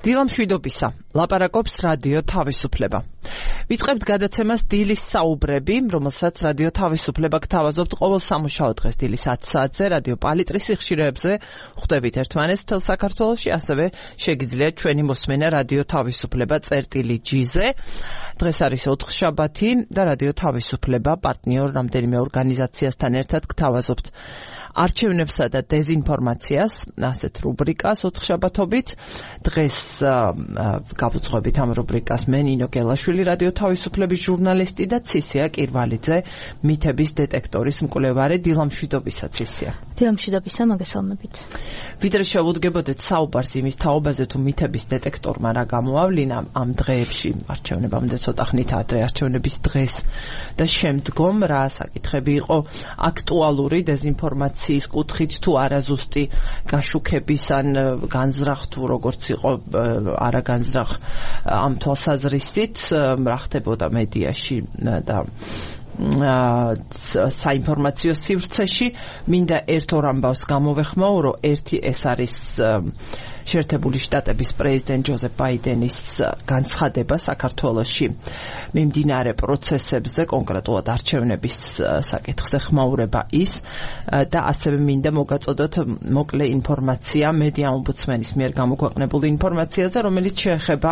დილამშვიდობისა, ლაპარაკობს რადიო თავისუფლება. ვიწყებთ გადაცემას დილის საუბრები, რომელსაც რადიო თავისუფლება გთავაზობთ ყოველ სამუშაო დღეს დილის 10 საათზე რადიო პალიტრის სიხშირეებზე. ხვდებით ერთმანეთს მთელ საქართველოში, ასევე შეგიძლიათ ჩვენი მოსმენა რადიო თავისუფლება წერტილი-G-ზე. დღეს არის ოთხშაბათი და რადიო თავისუფლება პარტნიორ რამდენიმე ორგანიზაციასთან ერთად გთავაზობთ არჩევნებსა და დეзინფორმაციას, ასეთ რუბრიკას ოთხშაბათობით. დღეს გავუძღვებით ამ რუბრიკას მე ნინო გელაშვილი, რადიო თავისუფლების ჟურნალისტი და ცისია კირვალიძე, მითების დეტექტორის მკვლევარი. დილამშვიდობისა ცისია. დილამშვიდობისა, მოგესალმებით. ვიდრე შევუდგებოდეთ საუბარს იმის თაობაზე, თუ მითების დეტექტორმა რა გამოავლინა ამ დღეებში, არჩევნებამდე ცოტა ხნით ადრე, არჩევნების დღეს და შემდგომ რა საკითხები იყო აქტუალური დეзინფორმაციის კუთხით, თუ არა ზუსტი გაშუქების ან განზრახ, თუ როგორც იყო არა განზრახ ამ თვალსაზრისით, რა ხდებოდა მედიაში და საინფორმაციო სივრცეში. მინდა ერთ ორ ამბავს გამოვეხმაურო. ერთი ეს არის შეერთებული შტატების პრეზიდენტ ჯოზეფ ბაიდენის განცხადება საქართველოში მიმდინარე პროცესებზე, კონკრეტულად არჩევნების საკითხზე ხმაურება ის და ასევე მინდა მოგაწოდოთ მოკლე ინფორმაცია მედია ომბუდსმენის მიერ გამოქვეყნებული ინფორმაციაზე, რომელიც შეეხება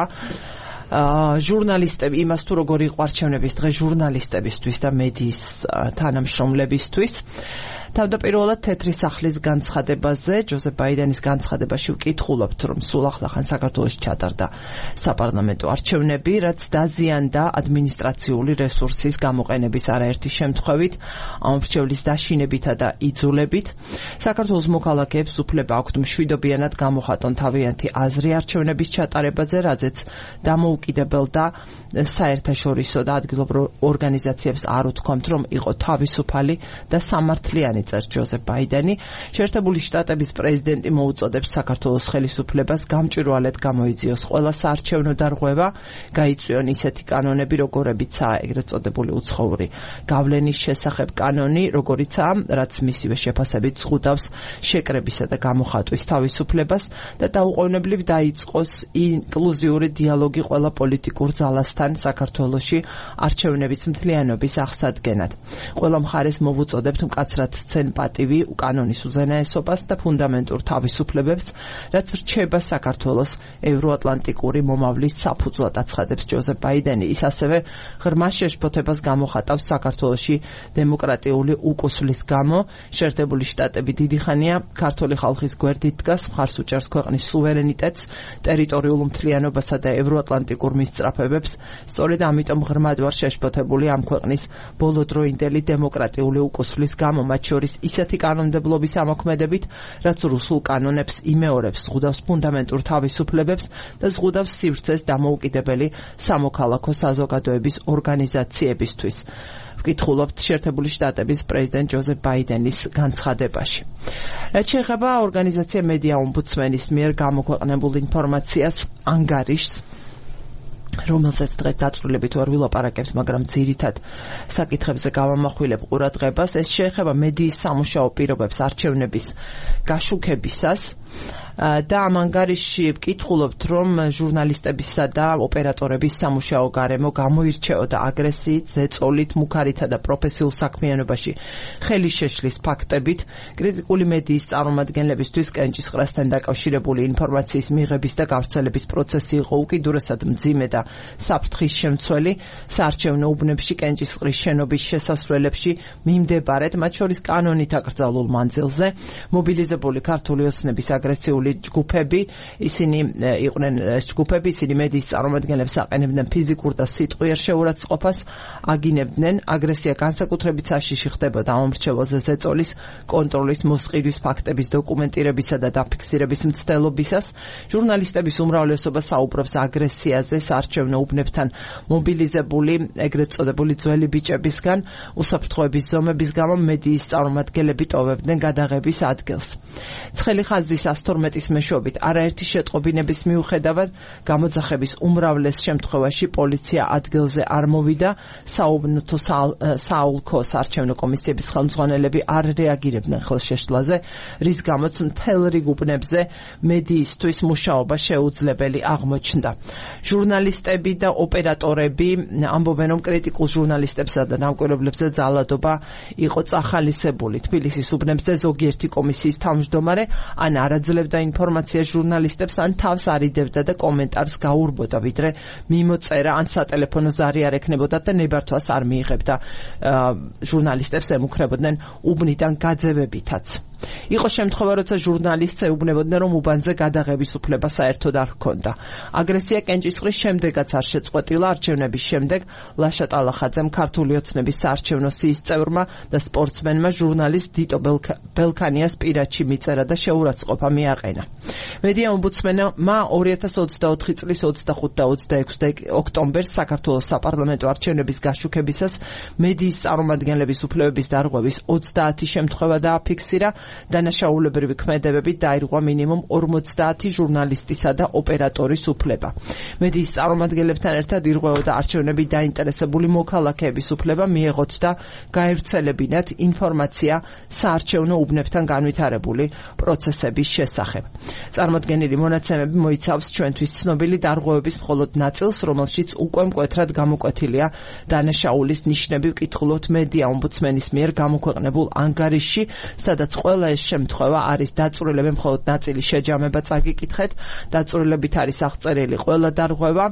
ჟურნალისტები, იმას თუ როგორ იყო არჩევნების დღე ჟურნალისტებისთვის და მედიის თანამშრომლებისთვის. თავდაპირველად თეთრი სახლის განცხადებაზე, ჯოზეფ ბაიდენის განცხადებაში ვკითხულობთ, რომ სულ ახლახან საქართველოში ჩატარდა საპარლამენტო არჩევნები, რაც დაზიანდა ადმინისტრაციული რესურსის გამოყენების არაერთი შემთხვევით, ამორჩევლის დაშინებითა და იძულებით. საქართველოს მოქალაქეებს უფლება აქვთ მშვიდობიანად გამოხატონ თავიანთი აზრი არჩევნების ჩატარებაზე, რაზეც დამოუკიდებელ და საერთაშორისო და ადგილობრივ ორგანიზაციებს არ უთქვამთ, რომ იყო თავისუფალი და სამართლიანი, წერს ჯოზეფ ბაიდენი. შეერთებული შტატების პრეზიდენტი მოუწოდებს საქართველოს ხელისუფლებას გამჭვირვალედ გამოიძიოს ყველა საარჩევნო დარღვევა, გაიწვიონ ისეთი კანონები, როგორებიცაა ეგრეთ წოდებული უცხოური გავლენის შესახებ კანონი, როგორიცაა, რაც მისივე შეფასებით ზღუდავს შეკრებისა და გამოხატვის თავისუფლებას და დაუყოვნებლივ დაიწყოს ინკლუზიური დიალოგი ყველა პოლიტიკურ ძალასთან საქართველოში არჩევნების მთლიანობის აღსადგენად. ყველა მხარეს მოვუწოდებთ მკაცრად სცენ პატივი კანონის უზენაესობას და ფუნდამენტურ თავისუფლებებს, რაც რჩება საქართველოს ევროატლანტიკური მომავლის საფუძვლად, აცხადებს ჯოზეფ ბაიდენი. ის ასევე ღრმა შეშფოთებას გამოხატავს საქართველოში დემოკრატიული უკუსვლის გამო. შეერთებული შტატები დიდი ხანია ქართული ხალხის გვერდით დგას, მხარს უჭერს ქვეყნის სუვერენიტეტს, ტერიტორიულ მთლიანობასა და ევროატლანტიკურ მისწრაფებებს. სწორედ ამიტომ ღრმად ვარ შეშფოთებული ამ ქვეყნის ბოლოდროინდელი დემოკრატიული უკუსვლის გამო, მათ შორის ისეთი კანონმდებლობის ამოქმედებით, რაც რუსულ კანონებს იმეორებს, ზღუდავს ფუნდამენტურ თავისუფლებებს და ზღუდავს სივრცეს დამოუკიდებელი სამოქალაქო საზოგადოების ორგანიზაციებისთვის. ვკითხულობთ შეერთებული შტატების პრეზიდენტ ჯოზეფ ბაიდენის განცხადებაში. რაც შეეხება ორგანიზაცია მედია ომბუდსმენის მიერ გამოქვეყნებულ ინფორმაციას, ანგარიშს, რომელსაც დღეს დაწვრილებით ვერ ვილაპარაკებთ, მაგრამ ძირითად საკითხებზე გავამახვილებ ყურადღებას. ეს შეეხება მედიის სამუშაო პირობებს არჩევნების გაშუქებისას და ამ ანგარიშში ვკითხულობთ, რომ ჟურნალისტებისა და ოპერატორების სამუშაო გარემო გამოირჩეოდა აგრესიით, ზეწოლით, მუქარითა და პროფესიულ საქმიანობაში ხელი შეშლის ფაქტებით. კრიტიკული მედიის წარმომადგენლებისთვის კენჭისყრასთან დაკავშირებული ინფორმაციის მიღების და გავრცელების პროცესი იყო უკიდურესად მძიმე და საფრთხის შემცველი. საარჩევნო უბნებში კენჭისყრის შენობის შესასვლელებში მიმდებარედ, მათ შორის კანონით აკრძალულ მანძილზე, მობილიზებული ქართული ოცნების აგრესიული ჯგუფები, ისინი იყვნენ ჯგუფები, ისინი მედიის წარმომადგენლებს აყენებდნენ ფიზიკურ და სიტყვიერ შეურაცხყოფას, აგინებდნენ. აგრესია განსაკუთრებით საშიში ხდებოდა ამომრჩეველზე ზეწოლის, კონტროლის, მოსყიდვის ფაქტების დოკუმენტირებისა და დაფიქსირების მცდელობისას. ჟურნალისტების უმრავლესობა საუბრობს აგრესიაზე საარჩევნო უბნებთან მობილიზებული ეგრეთ წოდებული ძველი ბიჭებისგან. უსაფრთხოების ზომების გამო მედიის წარმომადგენლები ტოვებდნენ გადაღების ადგილს. ცხელი ხაზის 112 ექსპერტის მეშვეობით არაერთი შეტყობინების მიუხედავად გამოძახების უმრავლეს შემთხვევაში პოლიცია ადგილზე არ მოვიდა, საუბნოთო საოლქო საარჩევნო კომისიების ხელმძღვანელები არ რეაგირებდნენ ხელშეშლაზე, რის გამოც მთელ რიგ უბნებზე მედიისთვის მუშაობა შეუძლებელი აღმოჩნდა. ჟურნალისტები და ოპერატორები ამბობენ, რომ კრიტიკულ ჟურნალისტებსა და დამკვირვებლებზე ძალადობა იყო წახალისებული. თბილისის უბნებზე ზოგიერთი კომისიის თავმჯდომარე ან არაძლევდა ინფორმაციას ჟურნალისტებს, ან თავს არიდევდა და კომენტარს გაურბოდა, ვიდრე მიმოწერა ან სატელეფონო ზარი არ ექნებოდა და ნებართვას არ მიიღებდა. ჟურნალისტებს ემუქრებოდნენ უბნიდან გაძევებითაც. იყო შემთხვევა, როცა ჟურნალისტს ეუბნებოდნენ, რომ უბანზე გადაღების უფლება საერთოდ არ ჰქონდა. აგრესია კენჭისყრის შემდეგაც არ შეწყვეტილა. არჩევნების შემდეგ ლაშა ტალახაძემ ქართული ოცნების საარჩევნო სიის წევრმა და სპორტსმენმა ჟურნალისტ დიტო ბელქანიას პირადში მიწერა და შეურაცხყოფა მიაყენა. მედია ომბუდსმენმა 2024 წლის 25 და 26 ოქტომბერს საქართველოს საპარლამენტო არჩევნების გაშუქებისას მედიის წარმომადგენლების უფლებების დარღვევის 30 შემთხვევა დააფიქსირა. დანაშაულებრივი ქმედებებით დაირღვა მინიმუმ 50 ჟურნალისტისა და ოპერატორის უფლება. მედიის წარმომადგენლებთან ერთად ირღვეოდა არჩევნებით დაინტერესებული მოქალაქეების უფლება მიეღოთ და გაევრცელებინათ ინფორმაცია საარჩევნო უბნებთან განვითარებული პროცესების შესახებ. წარმოდგენილი მონაცემები მოიცავს ჩვენთვის ცნობილი დარღვევების მხოლოდ ნაწილს, რომელშიც უკვე მკვეთრად გამოკვეთილია დანაშაულის ნიშნები. ვკითხულობთ მედია ომბუდსმენის მიერ გამოქვეყნებულ ანგარიშში, სადაც ყველა ეს შემთხვევა არის დაწვრილები, მხოლოდ ნაწილი შეჯამება წაგიკითხეთ. დაწვრილებით არის აღწერილი ყველა დარღვევა,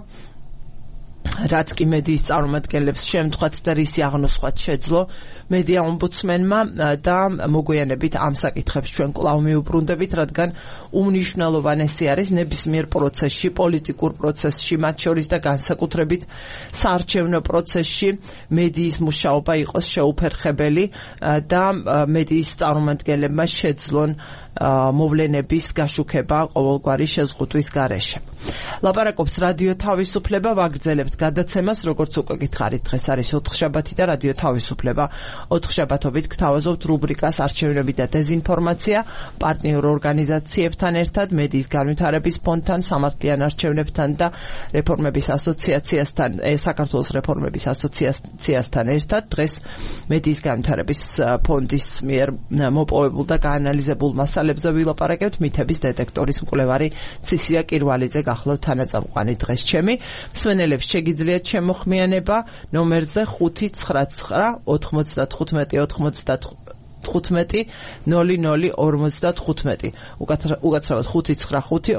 რაც კი მედიის წარმომადგენლებს შემთხვევით და რისი აღნოსხვაც შეძლო. მედია ომბუდსმენმა და მოგვიანებით ამ საკითხებს ჩვენ კვლავ მიუბრუნდებით, რადგან უმნიშვნელოვანესი არის ნებისმიერ პროცესში, პოლიტიკურ პროცესში, მათ შორის და განსაკუთრებით საარჩევნო პროცესში მედიის მუშაობა იყოს შეუფერხებელი და მედიის წარმომადგენლებმა შეძლონ მოვლენების გაშუქება ყოველგვარი შეზღუდვის გარეშე. ლაპარაკობს რადიო თავისუფლება, ვაგრძელებთ გადაცემას, როგორც უკვე გითხარით, დღეს არის ოთხშაბათი და რადიო თავისუფლება ოთხშაბათობით გთავაზობთ რუბრიკას არჩევნები და დეზინფორმაცია პარტნიორ ორგანიზაციებთან ერთად, მედიის განვითარების ფონდთან, სამართლიან არჩევნებთან და რეფორმების ასოციაციასთან, საქართველოს რეფორმების ასოციაციასთან ერთად. დღეს მედიის განვითარების ფონდის მიერ მოპოვებულ და გაანალიზებულ მასალებზე ვილაპარაკებთ. მითების დეტექტორის მკვლევარი ცისია კირვალიძე გახლავთ თანაწამყვანი დღეს ჩემი. მსმენელებს შეგიძლიათ შემოხმიანება ნომერზე 599 95 0055. უკაცრავად 595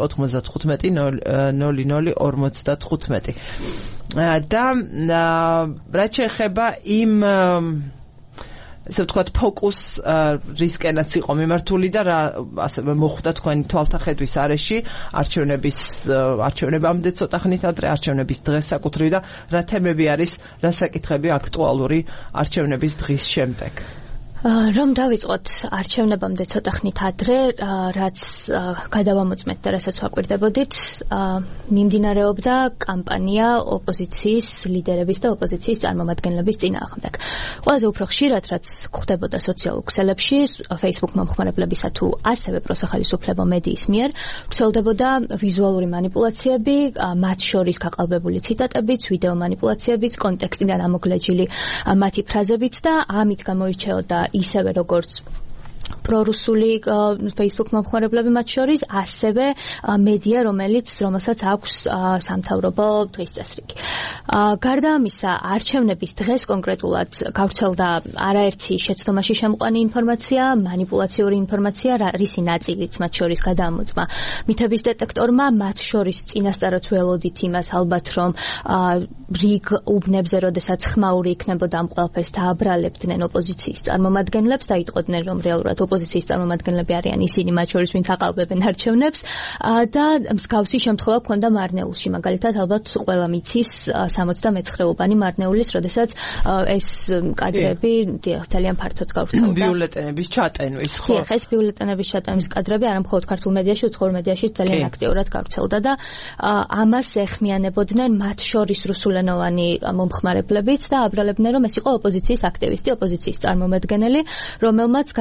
95 0055. და რაც შეეხება იმ ესე ვთქვათ ფოკუს რისკენაც იყო მიმართული და რა ასევე მოხვდა თქვენი თვალთახედვის არეში არჩევნებამდე ცოტა ხნით ადრე არჩევნების დღეს საკუთრივ და რა თემები არის, რა საკითხები აქტუალური არჩევნების დღის შემდეგ. რომ დავიწყოთ არჩევნებამდე ცოტა ხნით ადრე, რაც გადავამოწმეთ და რასაც ვაკვირდებოდით, მიმდინარეობდა კამპანია ოპოზიციის ლიდერების და ოპოზიციის წარმომადგენლების წინააღმდეგ. ყველაზე უფრო ხშირად, რაც გვხდებოდა სოციალურ ქსელებში, Facebook მომხმარებლებისა თუ ასევე პროსახალისუფლებო მედიის მიერ, ვრცელდებოდა ვიზუალური манипуляციები, მათ შორის გაყალბებული ციტატებიც, ვიდეო манипуляციებიც, კონტექსტიდან ამოგლეჯილი მათი ფრაზებიც და ამით გამოირჩეოდა ისევე როგორც პრორუსული Facebook მომხმარებლები მათ შორის, ასევე მედია, რომელსაც აქვს სამთავრობო დღის წესრიგი. გარდა ამისა, არჩევნების დღეს კონკრეტულად გავრცელდა არაერთი შეცდომაში შემყვანი ინფორმაცია, манипуляციური ინფორმაცია, რისი ნაწილიც მათ შორის გადამოწმა მითების დეტექტორმა, მათ შორის წინასწარაც ველოდით იმას ალბათ, რომ რიგ უბნებზე, როდესაც ხმაური იქნებოდა ამ ყველაფერს დააბრალებდნენ ოპოზიციის წარმომადგენლებს და იტყოდნენ, რომ რეალურად ოპოზიციის წარმომადგენლები არიან ისინი, მათ შორის ვინც აყალბებენ არჩევნებს და მსგავსი შემთხვევა ჰქონდა მარნეულში. მაგალითად, ალბათ ყველა მიცის 69-იანი მარნეულის, როდესაც ეს კადრები ძალიან ფართოდ გავრცელდა. ბიულეტენების ჩატენვის, ხო? დიახ, ეს ბიულეტენების ჩატენვის კადრები არა მხოლოდ ქართულ მედიაში, უცხოურ მედიაში ძალიან აქტიურად გავრცელდა და ამას ეხმიანებოდნენ მათ შორის რუსულენოვანი მომხმარებლებიც და აბრალებდნენ, რომ ეს იყო ოპოზიციის აქტივისტი, ოპოზიციის წარმომადგენელი, რომელმაც გადაწყვიტა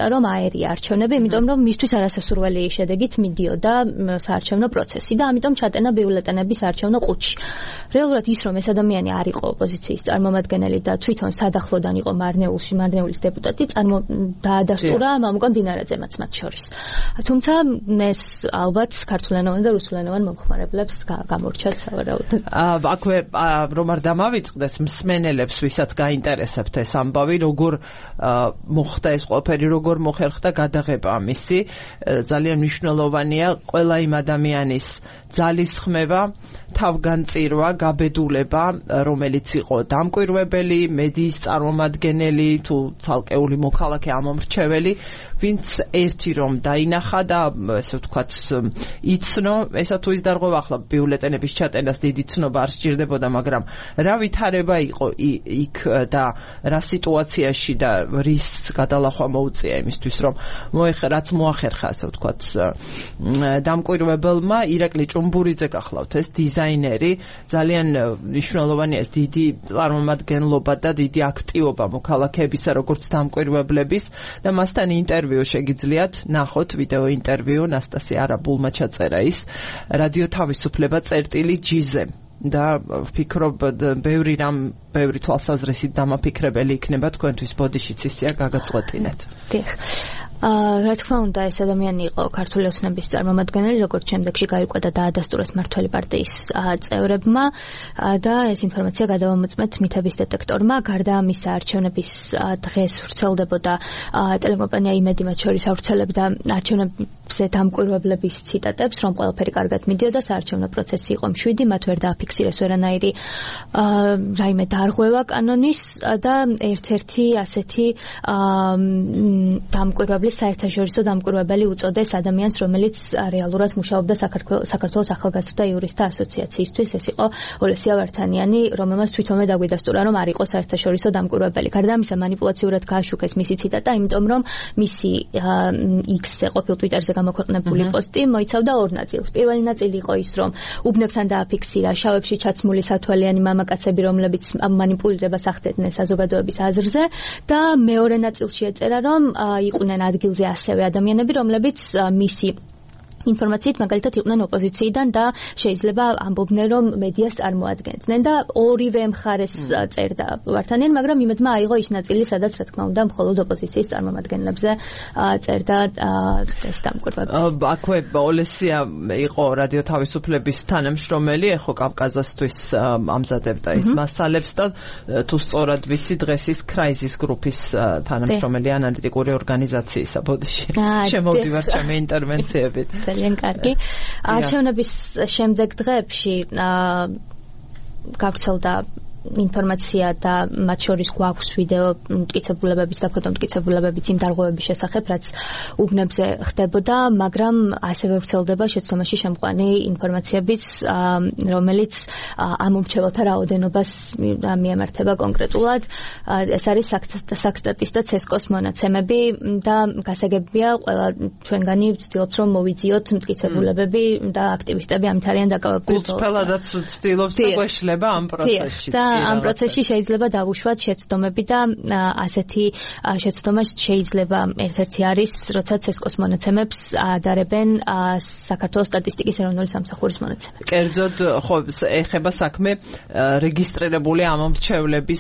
რომ აერია არჩევნები, იმიტომ რომ მისთვის არასასურველი შედეგით მიდიოდა საარჩევნო პროცესი და ამიტომ ჩატენა ბიულეტენების საარჩევნო ყუთში. რეალურად ის რომ ეს ადამიანი არ იყო ოპოზიციის წარმომადგენელი და თვითონ სადახლოდან იყო მარნეულის დეპუტატი, დაადასტურა მამუკა მდინარაძემაც მათ შორის. თუმცა ეს ალბათ ქართულენოვან და რუსულენოვან მომხმარებლებს გამორჩათ სავარაუდოდ. აქვე რომ არ დამავიწყდეს მსმენელებს, ვისაც გაინტერესებთ ეს ამბავი, როგორ მოხდა ეს ყველაფერი, როგორ მოხერხდა გადაღება ამისი, ძალიან მნიშვნელოვანია ყველა იმ ადამიანის ძალისხმევა, თავგანწირვა, გაბედულება, რომელიც იყო დამკვირვებელი, მედიის წარმომადგენელი თუ ცალკეული მოქალაქე ამომრჩეველი, ვინც ერთი რომ დაინახა და ესე ვთქვათ იცნო, ესა თუ ის დარღვევა ახლა ბიულეტენების ჩატენას დიდი ცნობა არ სჭირდებოდა, მაგრამ რა ვითარება იყო იქ და რა სიტუაციაში და რის გადალახვა მოუწია იმისთვის, რომ რაც მოახერხა, ასე ვთქვათ, დამკვირვებელმა ირაკლი ჭუმბურიძე გახლავთ, ეს დიზაინერი, ძალიან მნიშვნელოვანია ეს დიდი წარმომადგენლობა და დიდი აქტივობა მოქალაქეებისა, როგორც დამკვირვებლების და მასთან ინტერვიუ შეგიძლიათ ნახოთ, ვიდეო ინტერვიუ ნასტასია არაბულმა ჩაწერა ის რადიო თავისუფლება წერტილი-G-ზე და ვფიქრობ ბევრი თვალსაზრისით დამაფიქრებელი იქნება თქვენთვის ბოდიშიც ისეა გაგაწყვეტინეთ. დიახ. რა თქმა უნდა, ეს ადამიანი იყო ქართული ოცნების წარმომადგენელი, როგორც შემდეგში გაირკვა და დაადასტურეს მმართველი პარტიის წევრებმა და ეს ინფორმაცია გადავამოწმეთ მითების დეტექტორმა. გარდა ამისა, არჩევნების დღეს ვრცელდებოდა ტელეკომპანია იმედი მათ შორის ავრცელებდა არჩევნებზე დამკვირვებლების ციტატებს, რომ ყველაფერი კარგად მიდიოდა, საარჩევნო პროცესი იყო მშვიდი, მათ ვერ დააფიქსირეს ვერანაირი რაიმე დარღვევა კანონის და ერთ-ერთი ასეთი დამკვირვებლის საერთაშორისო დამკვირვებელი უწოდეს ადამიანს, რომელიც რეალურად მუშაობდა საქართველოს ახალგაზრდა იურისტთა ასოციაციისთვის. ეს იყო ოლესია ვართანიანი, რომელმაც თვითონვე დაგვიდასტურა, რომ არ იყო საერთაშორისო დამკვირვებელი. გარდა ამისა, манипуляციურად გააშუქეს მისი ციტატა, იმიტომ რომ მისი X-ზე ყოფილ Twitter-ზე გამოქვეყნებული პოსტი მოიცავდა ორ ნაწილს. პირველი ნაწილი იყო ის, რომ უბნებთან დააფიქსირა შავებში ჩაცმული სათვალიანი მამაკაცები, რომლებიც манипуლირებას ახდედნენ საზოგადოების აზრზე და მეორე ნაწილში ეწერა, რომ იყვნენ ადგილზე ასევე ადამიანები, რომლებიც მისი ინფორმაციით მაგალითად იყვნენ ოპოზიციიდან და შეიძლება ამბობდნენ, რომ მედიას წარმოადგენდნენ და ორივე მხარეს წერდა ვართანიანი, მაგრამ იმედმა აიღო ის ნაწილი, სადაც რა თქმა უნდა მხოლოდ ოპოზიციის წარმომადგენლებზე წერდა ეს დამკვირვებელი. აქვე ოლესია იყო რადიო თავისუფლების თანამშრომელი, ეხო კავკაზასთვის ამზადებდა ის მასალებს და თუ სწორად ვიცი, დღეს ის კრაიზის გრუპის თანამშრომელი ანალიტიკური ორგანიზაციისა ბოდიში. შემოვდივარ ჩემი ინტერვენციებით. ძალიან კარგი. არჩევნების შემდეგ დღეებში გავრცელდა ინფორმაცია და მათ შორის გვაქვს ვიდეო მტკიცებულებებიც და ფოტომტკიცებულებებიც იმ დარღვევების შესახებ, რაც უბნებზე ხდებოდა, მაგრამ ასევე ვრცელდება შეცდომაში შემყვანი ინფორმაციებიც, რომელიც ამომრჩეველთა რაოდენობას მიემართება კონკრეტულად. ეს არის საქსტატის და ცესკოს მონაცემები და გასაგებია, ყველა ჩვენგანი ვცდილობთ, რომ მოვიძიოთ მტკიცებულებები და აქტივისტები ამით არიან დაკავებული. გულწრფელადაც ვცდილობთ და გვეშლება ამ პროცესში. ამ პროცესში შეიძლება დავუშვათ შეცდომები და ასეთი შეცდომა შეიძლება ერთ-ერთი არის, როცა ცესკოს მონაცემებს ადარებენ საქართველოს სტატისტიკის ეროვნული სამსახურის მონაცემებს. კერძოდ, ხო, ეხება საქმე რეგისტრირებული ამომრჩევლების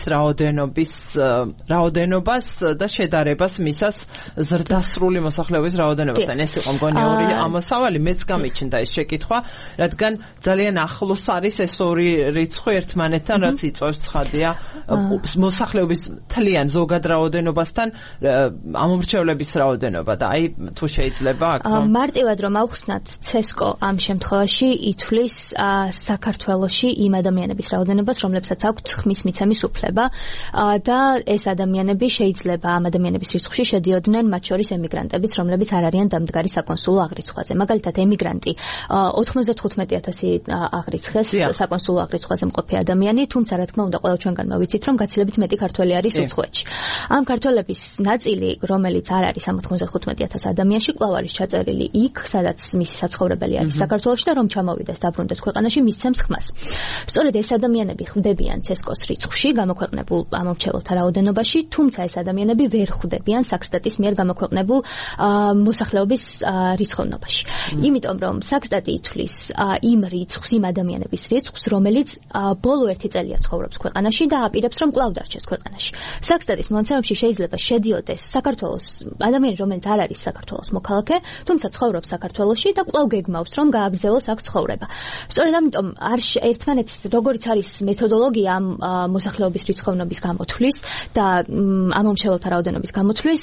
რაოდენობას და შედარებას მისას ზრდასრული მოსახლეობის რაოდენობასთან. ეს იყო მგონი ორი ამოსავალი, მეც გამიჩნდა ეს შეკითხვა, რადგან ძალიან ახლოს არის ეს ორი რიცხვი ერთმანეთთან, რაც იწვევს ცხადია მოსახლეობის მთლიან ზოგად რაოდენობასთან ამომრჩევლების რაოდენობა და აი თუ შეიძლება აქ მარტივად რომ ავხსნათ, ცესკო ამ შემთხვევაში ითვლის საქართველოში იმ ადამიანების რაოდენობას, რომლებსაც აქვთ ხმის მიცემის უფლება და ეს ადამიანები შეიძლება ამ ადამიანების რიცხვში შედიოდნენ მათ შორის ემიგრანტებიც, რომლებიც არ არიან დამდგარი საკონსულო აღრიცხვაზე. მაგალითად, ემიგრანტი 95,000 აღრიცხეს საკონსულო აღრიცხვაზე მყოფი ადამიანი, თუმცა რა თქმა უნდა, ყველა ჩვენგანმა ვიცით, რომ გაცილებით მეტი ქართველი არის უცხოეთში. ამ ქართველების ნაწილი, რომელიც არ არის 95,000 ადამიანში, კვლავ არის ჩაწერილი იქ, სადაც მისი საცხოვრებელი არის საქართველოში და რომ ჩამოვიდეს დაბრუნდეს ქვეყანაში, მისცემს ხმას. სწორედ ეს ადამიანები ხვდებიან CESCO-ს რიცხვში გამოქვეყნებულ ამომრჩეველთა რაოდენობაში, თუმცა ეს ადამიანები ვერ ხვდებიან საქსტატის მიერ გამოქვეყნებულ მოსახლეობის რიცხოვნობაში. იმიტომ რომ საქსტატი ითვლის იმ რიცხვს, იმ ადამიანების რიცხვს, რომელიც ბოლო 1 წელია ცხოვრობს ქვეყანაში და აპირებს რომ კვლავ დარჩეს ქვეყანაში. საქსტატის მონაცემებში შეიძლება შედიოდეს საქართველოს ადამიანი, რომელიც არ არის საქართველოს მოქალაქე, თუმცა ცხოვრობს საქართველოში და კვლავ გეგმავს რომ გააგრძელოს აქ ცხოვრება. სწორედ ამიტომ ერთმანეთს როგორც არის მეთოდოლოგია ამ მოსახლეობის რიცხოვნობის გამოთვლის და ამომრჩეველთა რაოდენობის გამოთვლის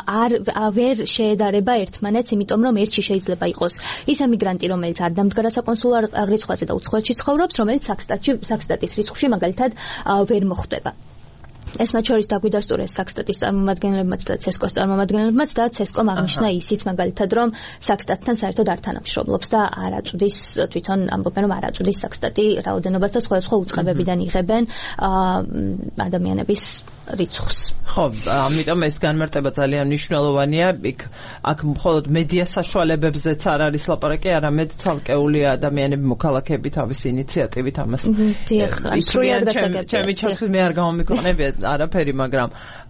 ვერ შეედარება ერთმანეთს, იმიტომ რომ ერთში შეიძლება იყოს ის ემიგრანტი, რომელიც არ დამდგარა საკონსულო რიცხვაზე და უცხოეთში ცხოვრობს, რომელიც საქსტატის რიცხვში მაგალითად ვერ მოხვდება. ეს მათ შორის დაგვიდასტურეს საქსტატის წარმომადგენლებმაც და CESCO-ს წარმომადგენლებმაც და CESCO-მ აღნიშნა ისიც მაგალითად რომ საქსტატთან საერთოდ არ თანამშრომლობს და არ აწვდის თვითონ ამბობენ რომ არ აწვდის საქსტატი რაოდენობას და სხვადასხვა უწყებებიდან იღებენ ადამიანების რიცხვს. ხო, ამიტომ ეს განმარტება ძალიან მნიშვნელოვანია. აქ მხოლოდ მედია საშუალებებზეც არ არის ლაპარაკი, არამედ ცალკეული ადამიანები მოქალაქეები თავის ინიციატივით ამას. დიახ, სრულად გასაგებია. ჩემი ჩართვით მე არ გამომიგონებია არაფერი, მაგრამ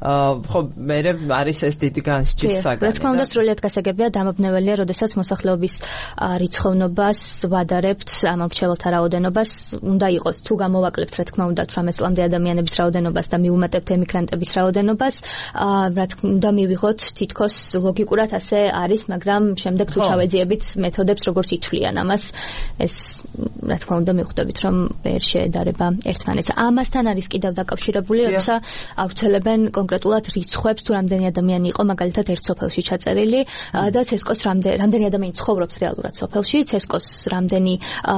ხო მე არის ეს დიდი განსჯის საგანი. რა თქმა უნდა, სრულად გასაგებია, დამაბნეველია, როდესაც მოსახლეობის რიცხოვნობას ვადარებთ ამომრჩეველთა რაოდენობას, უნდა იყოს თუ გამოვაკლებთ, რა თქმა უნდა, 18 წლამდე ადამიანების რაოდენობას და მივუმატებთ ემიგრანტების რაოდენობას, რა თქმა უნდა, მივიღოთ თითქოს ლოგიკურად ასე არის, მაგრამ შემდეგ თუ ჩავეძიებით მეთოდებს, როგორც ითვლიან ამას, ეს რა თქმა უნდა მივხვდებით, რომ ვერ შეედარება ერთმანეთს. ამასთან არის კიდევ დაკავშირებული, როცა ავრცელებენ კონკრეტულად რიცხვებს, თუ რამდენი ადამიანი იყო მაგალითად ერთ სოფელში ჩაწერილი და CESCO-ს რამდენი ადამიანი ცხოვრობს რეალურად სოფელში, CESCO-ს რამდენი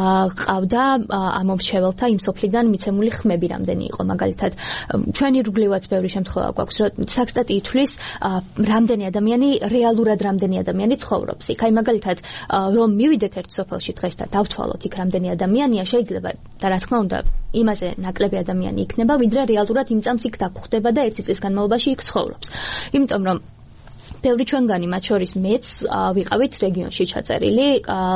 ყავდა ამომრჩეველთა იმ სოფლიდან მიცემული ხმები რამდენი იყო მაგალითად. ჩვენი რგლივაც ბევრი შემთხვევა გვაქვს, რომ საქსტატი ითვლის რამდენი ადამიანი რეალურად რამდენი ადამიანი ცხოვრობს იქ. აი მაგალითად რომ მივიდეთ ერთ სოფელში დღეს და დავთვალოთ იქ რამდენი ადამიანია, შეიძლება და რა თქმა უნდა იმაზე ნაკლები ადამიანი იქნება, ვიდრე რეალურად იმ წამს იქ დაგხვდება და 1 წლის განმავლობაში იქ ცხოვრობს. იმიტომ რომ ბევრი ჩვენგანი, მათ შორის მეც ვიყავით რეგიონში ჩაწერილი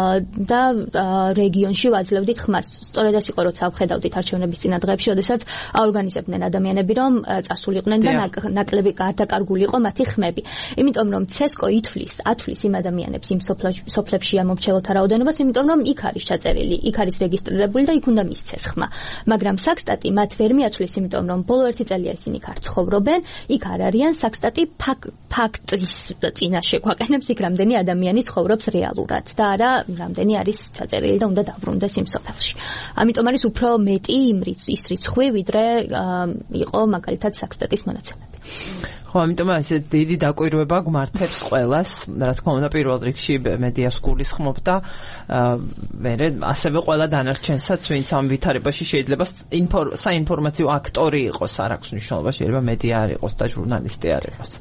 და რეგიონში ვაძლევდით ხმას. სწორედ ეს იყო, როცა ვხედავდით არჩევნების წინა დღეებში, როდესაც აორგანიზებდნენ ადამიანები, რომ წასულიყვნენ და ნაკლები გარდაკარგული იყო მათი ხმები. იმიტომ რომ CESCO ათვლის იმ ადამიანებს იმ სოფლებში ამომრჩეველთა რაოდენობას, იმიტომ რომ იქ არის ჩაწერილი, იქ არის რეგისტრირებული და იქ უნდა მისცეს ხმა. მაგრამ საქსტატი მათ ვერ მიათვლის, იმიტომ რომ ბოლო 1 წელია ისინი იქ არ ცხოვრობენ, იქ არ არიან, საქსტატი ფაქტის წინაშე გვაყენებს იქ რამდენი ადამიანი ცხოვრობს რეალურად და არა რამდენი არის ჩაწერილი და უნდა დაბრუნდეს იმ სოფელში. ამიტომ არის უფრო მეტი ის რიცხვი, ვიდრე იყო მაგალითად საქსტატის მონაცემები. ხო, ამიტომ ესე დიდი დაკვირვება გვმართებს ყველას, რა თქმა უნდა, პირველ რიგში მედიას გულისხმობ და მე ასევე ყველა დანარჩენსაც, ვინც ამ ვითარებაში შეიძლება საინფორმაციო აქტორი იყოს, არ აქვს მნიშვნელობა, შეიძლება მედია არ იყოს და ჟურნალისტი არ იყოს.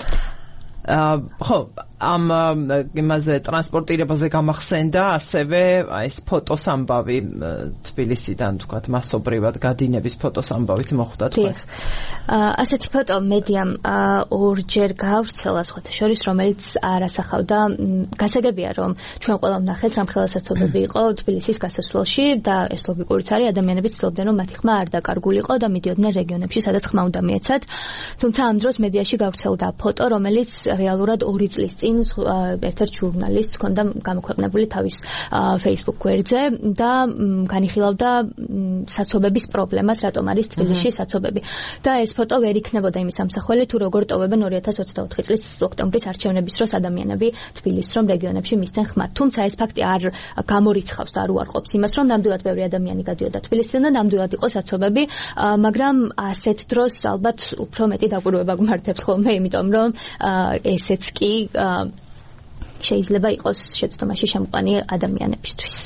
ხო, ამ იმაზე ტრანსპორტირებაზე გამახსენდა ასევე ეს ფოტოს ამბავი თბილისიდან, თქვათ, მასობრივად გადინების ფოტოს ამბავით მოხვდა თქვენ. ასეთი ფოტო მედიამ ორჯერ გაავრცელა სხვათა შორის, რომელიც არასახავდა. გასაგებია, რომ ჩვენ ყველა ვნახეთ, რამხელა საცობები იყო თბილისის გასასვლელში და ეს ლოგიკურიც არის, ადამიანები ცდილობდნენ, რომ მათი ხმა არ დაკარგულიყო და მიდიოდნენ რეგიონებში, სადაც ხმა უნდა მიეცათ. თუმცა ამ დროს მედიაში გავრცელდა ფოტო, რომელიც რეალურად 2 წლის წინ ერთ-ერთ ჟურნალისტს ჰქონდა გამოქვეყნებული თავის Facebook გვერდზე და განიხილავდა საცობების პრობლემას, რატომ არის თბილისში საცობები. და ეს ფოტო ვერ იქნებოდა იმის ამსახველი, თუ როგორ ტოვებენ 2024 წლის ოქტომბრის არჩევნების დროს ადამიანები თბილისს, რომ რეგიონებში მისცენ ხმა. თუმცა ეს ფაქტი არ გამორიცხავს და არ უარყოფს იმას, რომ ნამდვილად ბევრი ადამიანი გადიოდა თბილისიდან და ნამდვილად იყო საცობები, მაგრამ ასეთ დროს ალბათ უფრო მეტი დაკვირვება გვმართებს ხოლმე, იმიტომ რომ ესეც კი შეიძლება იყოს შეცდომაში შემყვანი ადამიანებისთვის.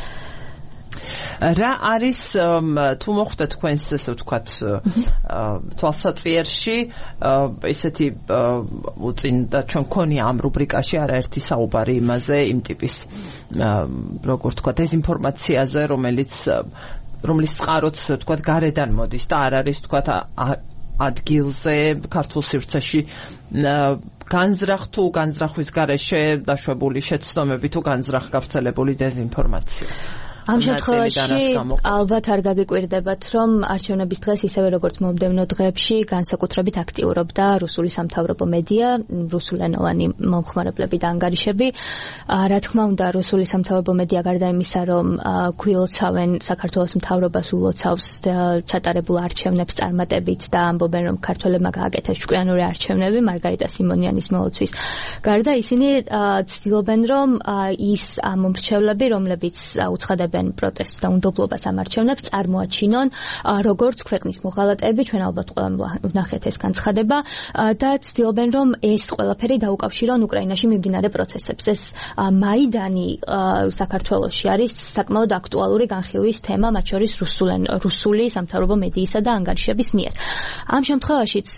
რა არის თუ მოხდა თქვენს ესე ვთქვათ თვალსაჩინში ესეთი უწინდა ჩვენ ქონია ამ რუბრიკაში არაერთი საუბარი იმაზე იმ ტიპის როგორ ვთქვათ დეზინფორმაციაზე, რომელიც რომლის წყაროც თქვათ გარედან მოდის და არ არის თქვათ ადგილზე ქართულ სივრცეში განზრახ თუ განზრახვის გარეშე დაშვებული შეცდომები თუ განზრახ გავრცელებული დეზინფორმაცია. ამ შემთხვევაში ალბათ არ გაგიკვირდებათ, რომ არჩევნების დღეს ისევე როგორც მომდევნო დღეებში განსაკუთრებით აქტიურობდა რუსული სამთავრობო მედია, რუსულენოვანი მომხმარებლები და ანგარიშები. რა თქმა უნდა, რუსული სამთავრობო მედია გარდა იმისა, რომ გვილოცავენ საქართველოს მთავრობას ულოცავს ჩატარებულ არჩევნებს წარმატებით და ამბობენ, რომ ქართველებმა გააკეთეს ჭკვიანური არჩევნები მარგარიტა სიმონიანის მოლოცვის. გარდა ისინი ცდილობენ, რომ ის მომრჩევლები, რომლებიც უცხადებენ პროტესტს და უნდობლობას ამ არჩევნებს წარმოაჩინონ როგორც ქვეყნის მოღალატეები, ჩვენ ალბათ ყველამ ვნახეთ ეს განცხადება და ცდილობენ რომ ეს ყველაფერი დაუკავშირონ უკრაინაში მიმდინარე პროცესებს. ეს მაიდანი საქართველოში არის საკმაოდ აქტუალური განხილვის თემა, მათ შორის რუსული სამთავრობო მედიისა და ანგარიშების მიერ. ამ შემთხვევაშიც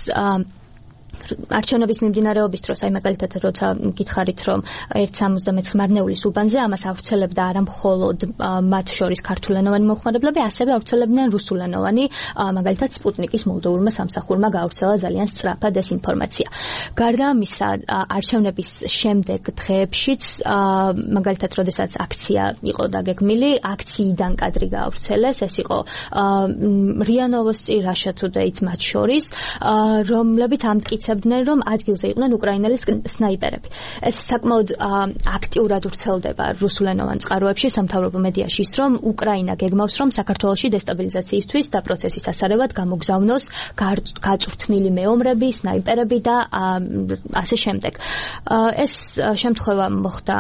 არჩევნების მიმდინარეობის დროს, აი მაგალითად, როცა გითხარით, რომ 1.79 მარნეულის უბანზე ამას ავრცელებდა არა მხოლოდ მათ შორის ქართულენოვანი მომხმარებლები, ასევე ავრცელებდნენ რუსულენოვანი, მაგალითად, სპუტნიკის მოლდოვურმა სამსახურმა გაავრცელა ძალიან სწრაფად ეს ინფორმაცია. გარდა ამისა, არჩევნების შემდეგ დღეებშიც, მაგალითად, როდესაც აქცია იყო დაგეგმილი, აქციიდან კადრი გაავრცელეს, ეს იყო RIA Novosti, Russia Today მათ შორის, რომლებიც ამტკიცებდნენ, რომ ადგილზე იყვნენ უკრაინელი სნაიპერები. ეს საკმაოდ აქტიურად ვრცელდება რუსულენოვან წყაროებში, სამთავრობო მედიაში ის, რომ უკრაინა გეგმავს, რომ საქართველოში დესტაბილიზაციისთვის და პროცესის ასარევად გამოგზავნოს გაწვრთნილი მეომრები, სნაიპერები და ასე შემდეგ. ეს შემთხვევა მოხდა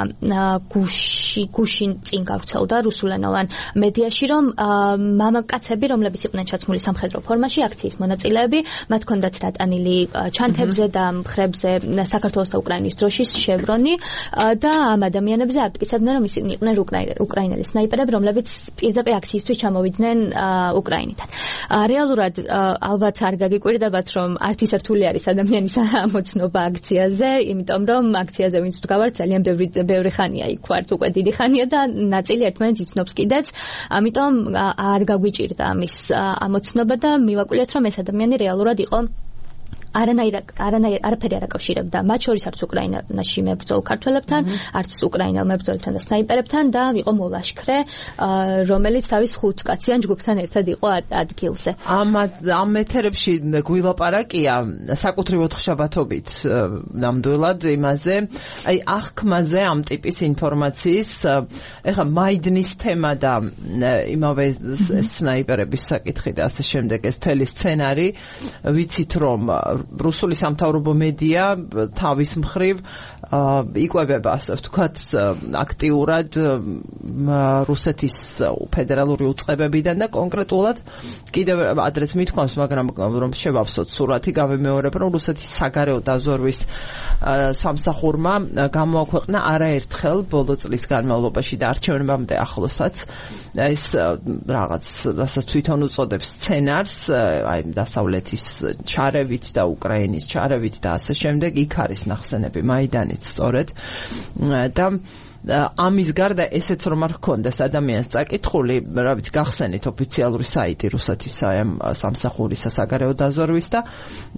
გუშინ წინ გავრცელდა რუსულენოვან მედიაში, რომ მამაკაცები, რომლებიც იყვნენ ჩაცმული სამხედრო ფორმაში, აქციის მონაწილეები, მათ ჰქონდათ დატანილი ჩანთებზე და მხრებზე საქართველოს და უკრაინის დროშის შევრონი და ამ ადამიანებზე აფიქრებდნენ, რომ ისინი იყვნენ უკრაინელი სნაიპერები, რომლებიც პირდაპირ აქციისთვის ჩამოვიდნენ უკრაინიდან. რეალურად ალბათ არ გაგიკვირდებათ, რომ არც ისე რთული არის ადამიანის ამოცნობა აქციაზე, იმიტომ რომ აქციაზე ვინც ვდგავართ, ძალიან ბევრი ხანია იქ ვართ, უკვე დიდი ხანია და ნაწილი ერთმანეთს იცნობს კიდეც, ამიტომ არ გაგვიჭირდა ამის ამოცნობა და მივაკვლიოთ, რომ ეს ადამიანი რეალურად იყო არაფერი არ აკავშირებდა მათ შორის არც უკრაინაში მებრძოლ ქართველებთან, არც უკრაინელ მებრძოლებთან და სნაიპერებთან და იყო მოლაშქრე, რომელიც თავის 5 კაციან ჯგუფთან ერთად იყო ადგილზე. ამ ეთერებში გვილაპარაკია საკუთრივ ოთხშაბათობით ნამდვილად იმაზე, აი აღქმაზე ამ ტიპის ინფორმაციის, ეხლა მაიდნის თემა და იმავე სნაიპერების საკითხი და ასე შემდეგ ეს მთელი სცენარი, ვიცით რომ რუსული სამთავრობო მედია თავის მხრივ იკვებება, ასე ვთქვათ, აქტიურად რუსეთის ფედერალური უწყებებიდან და კონკრეტულად კიდევ ადრეც მithქვამს, მაგრამ რომ შევავსოთ სურათი, გავიმეორებ, რომ რუსეთის საგარეო დაზვერვის სამსახურმა გამოაქვეყნა არაერთხელ ბოლო წლის განმავლობაში და არჩევნებამდე ახლოსაც ეს რაღაც, რასაც თვითონ უწოდებს სცენარს, აი დასავლეთის ჩარევით და უკრაინის ჩარევით და ასე შემდეგ, იქ არის ნახსენები მაიდანიც სწორედ და ამის გარდა ესეც რომ არ ჰქონდეს ადამიანს წაკითხული, რა ვიცი, გახსენით ოფიციალური საიტი რუსეთის სამსახურის საგარეო დაზვერვის და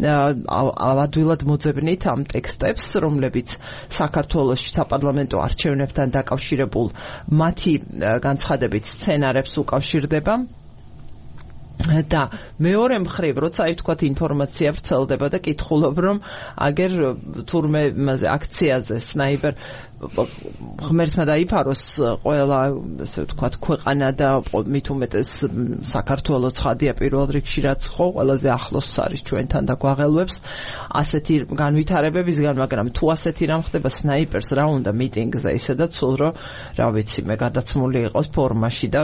ადვილად მოძებნით ამ ტექსტებს, რომლებიც საქართველოს საპარლამენტო არჩევნებთან დაკავშირებულ მათი განცხადებით სცენარებს უკავშირდება. და მეორე მხრივ, როცა აი ვთქვათ ინფორმაცია ვრცელდება და კითხულობ, რომ აგერ თურმე იმაზე აქციაზე სნაიპერ ღმერთმა დაიფაროს ყველა, ასე ვთქვათ, ქვეყანა და მით უმეტეს საქართველოს ცხადია პირველ რიგში, რაც ხო ყველაზე ახლოს არის ჩვენთან და გვაღელვებს ასეთი განვითარებებისგან, მაგრამ თუ ასეთი რამ ხდება სნაიპერს რა უნდა მიტინგზე ისედაც სულ რომ რა ვიცი მე გადაცმული იყოს ფორმაში და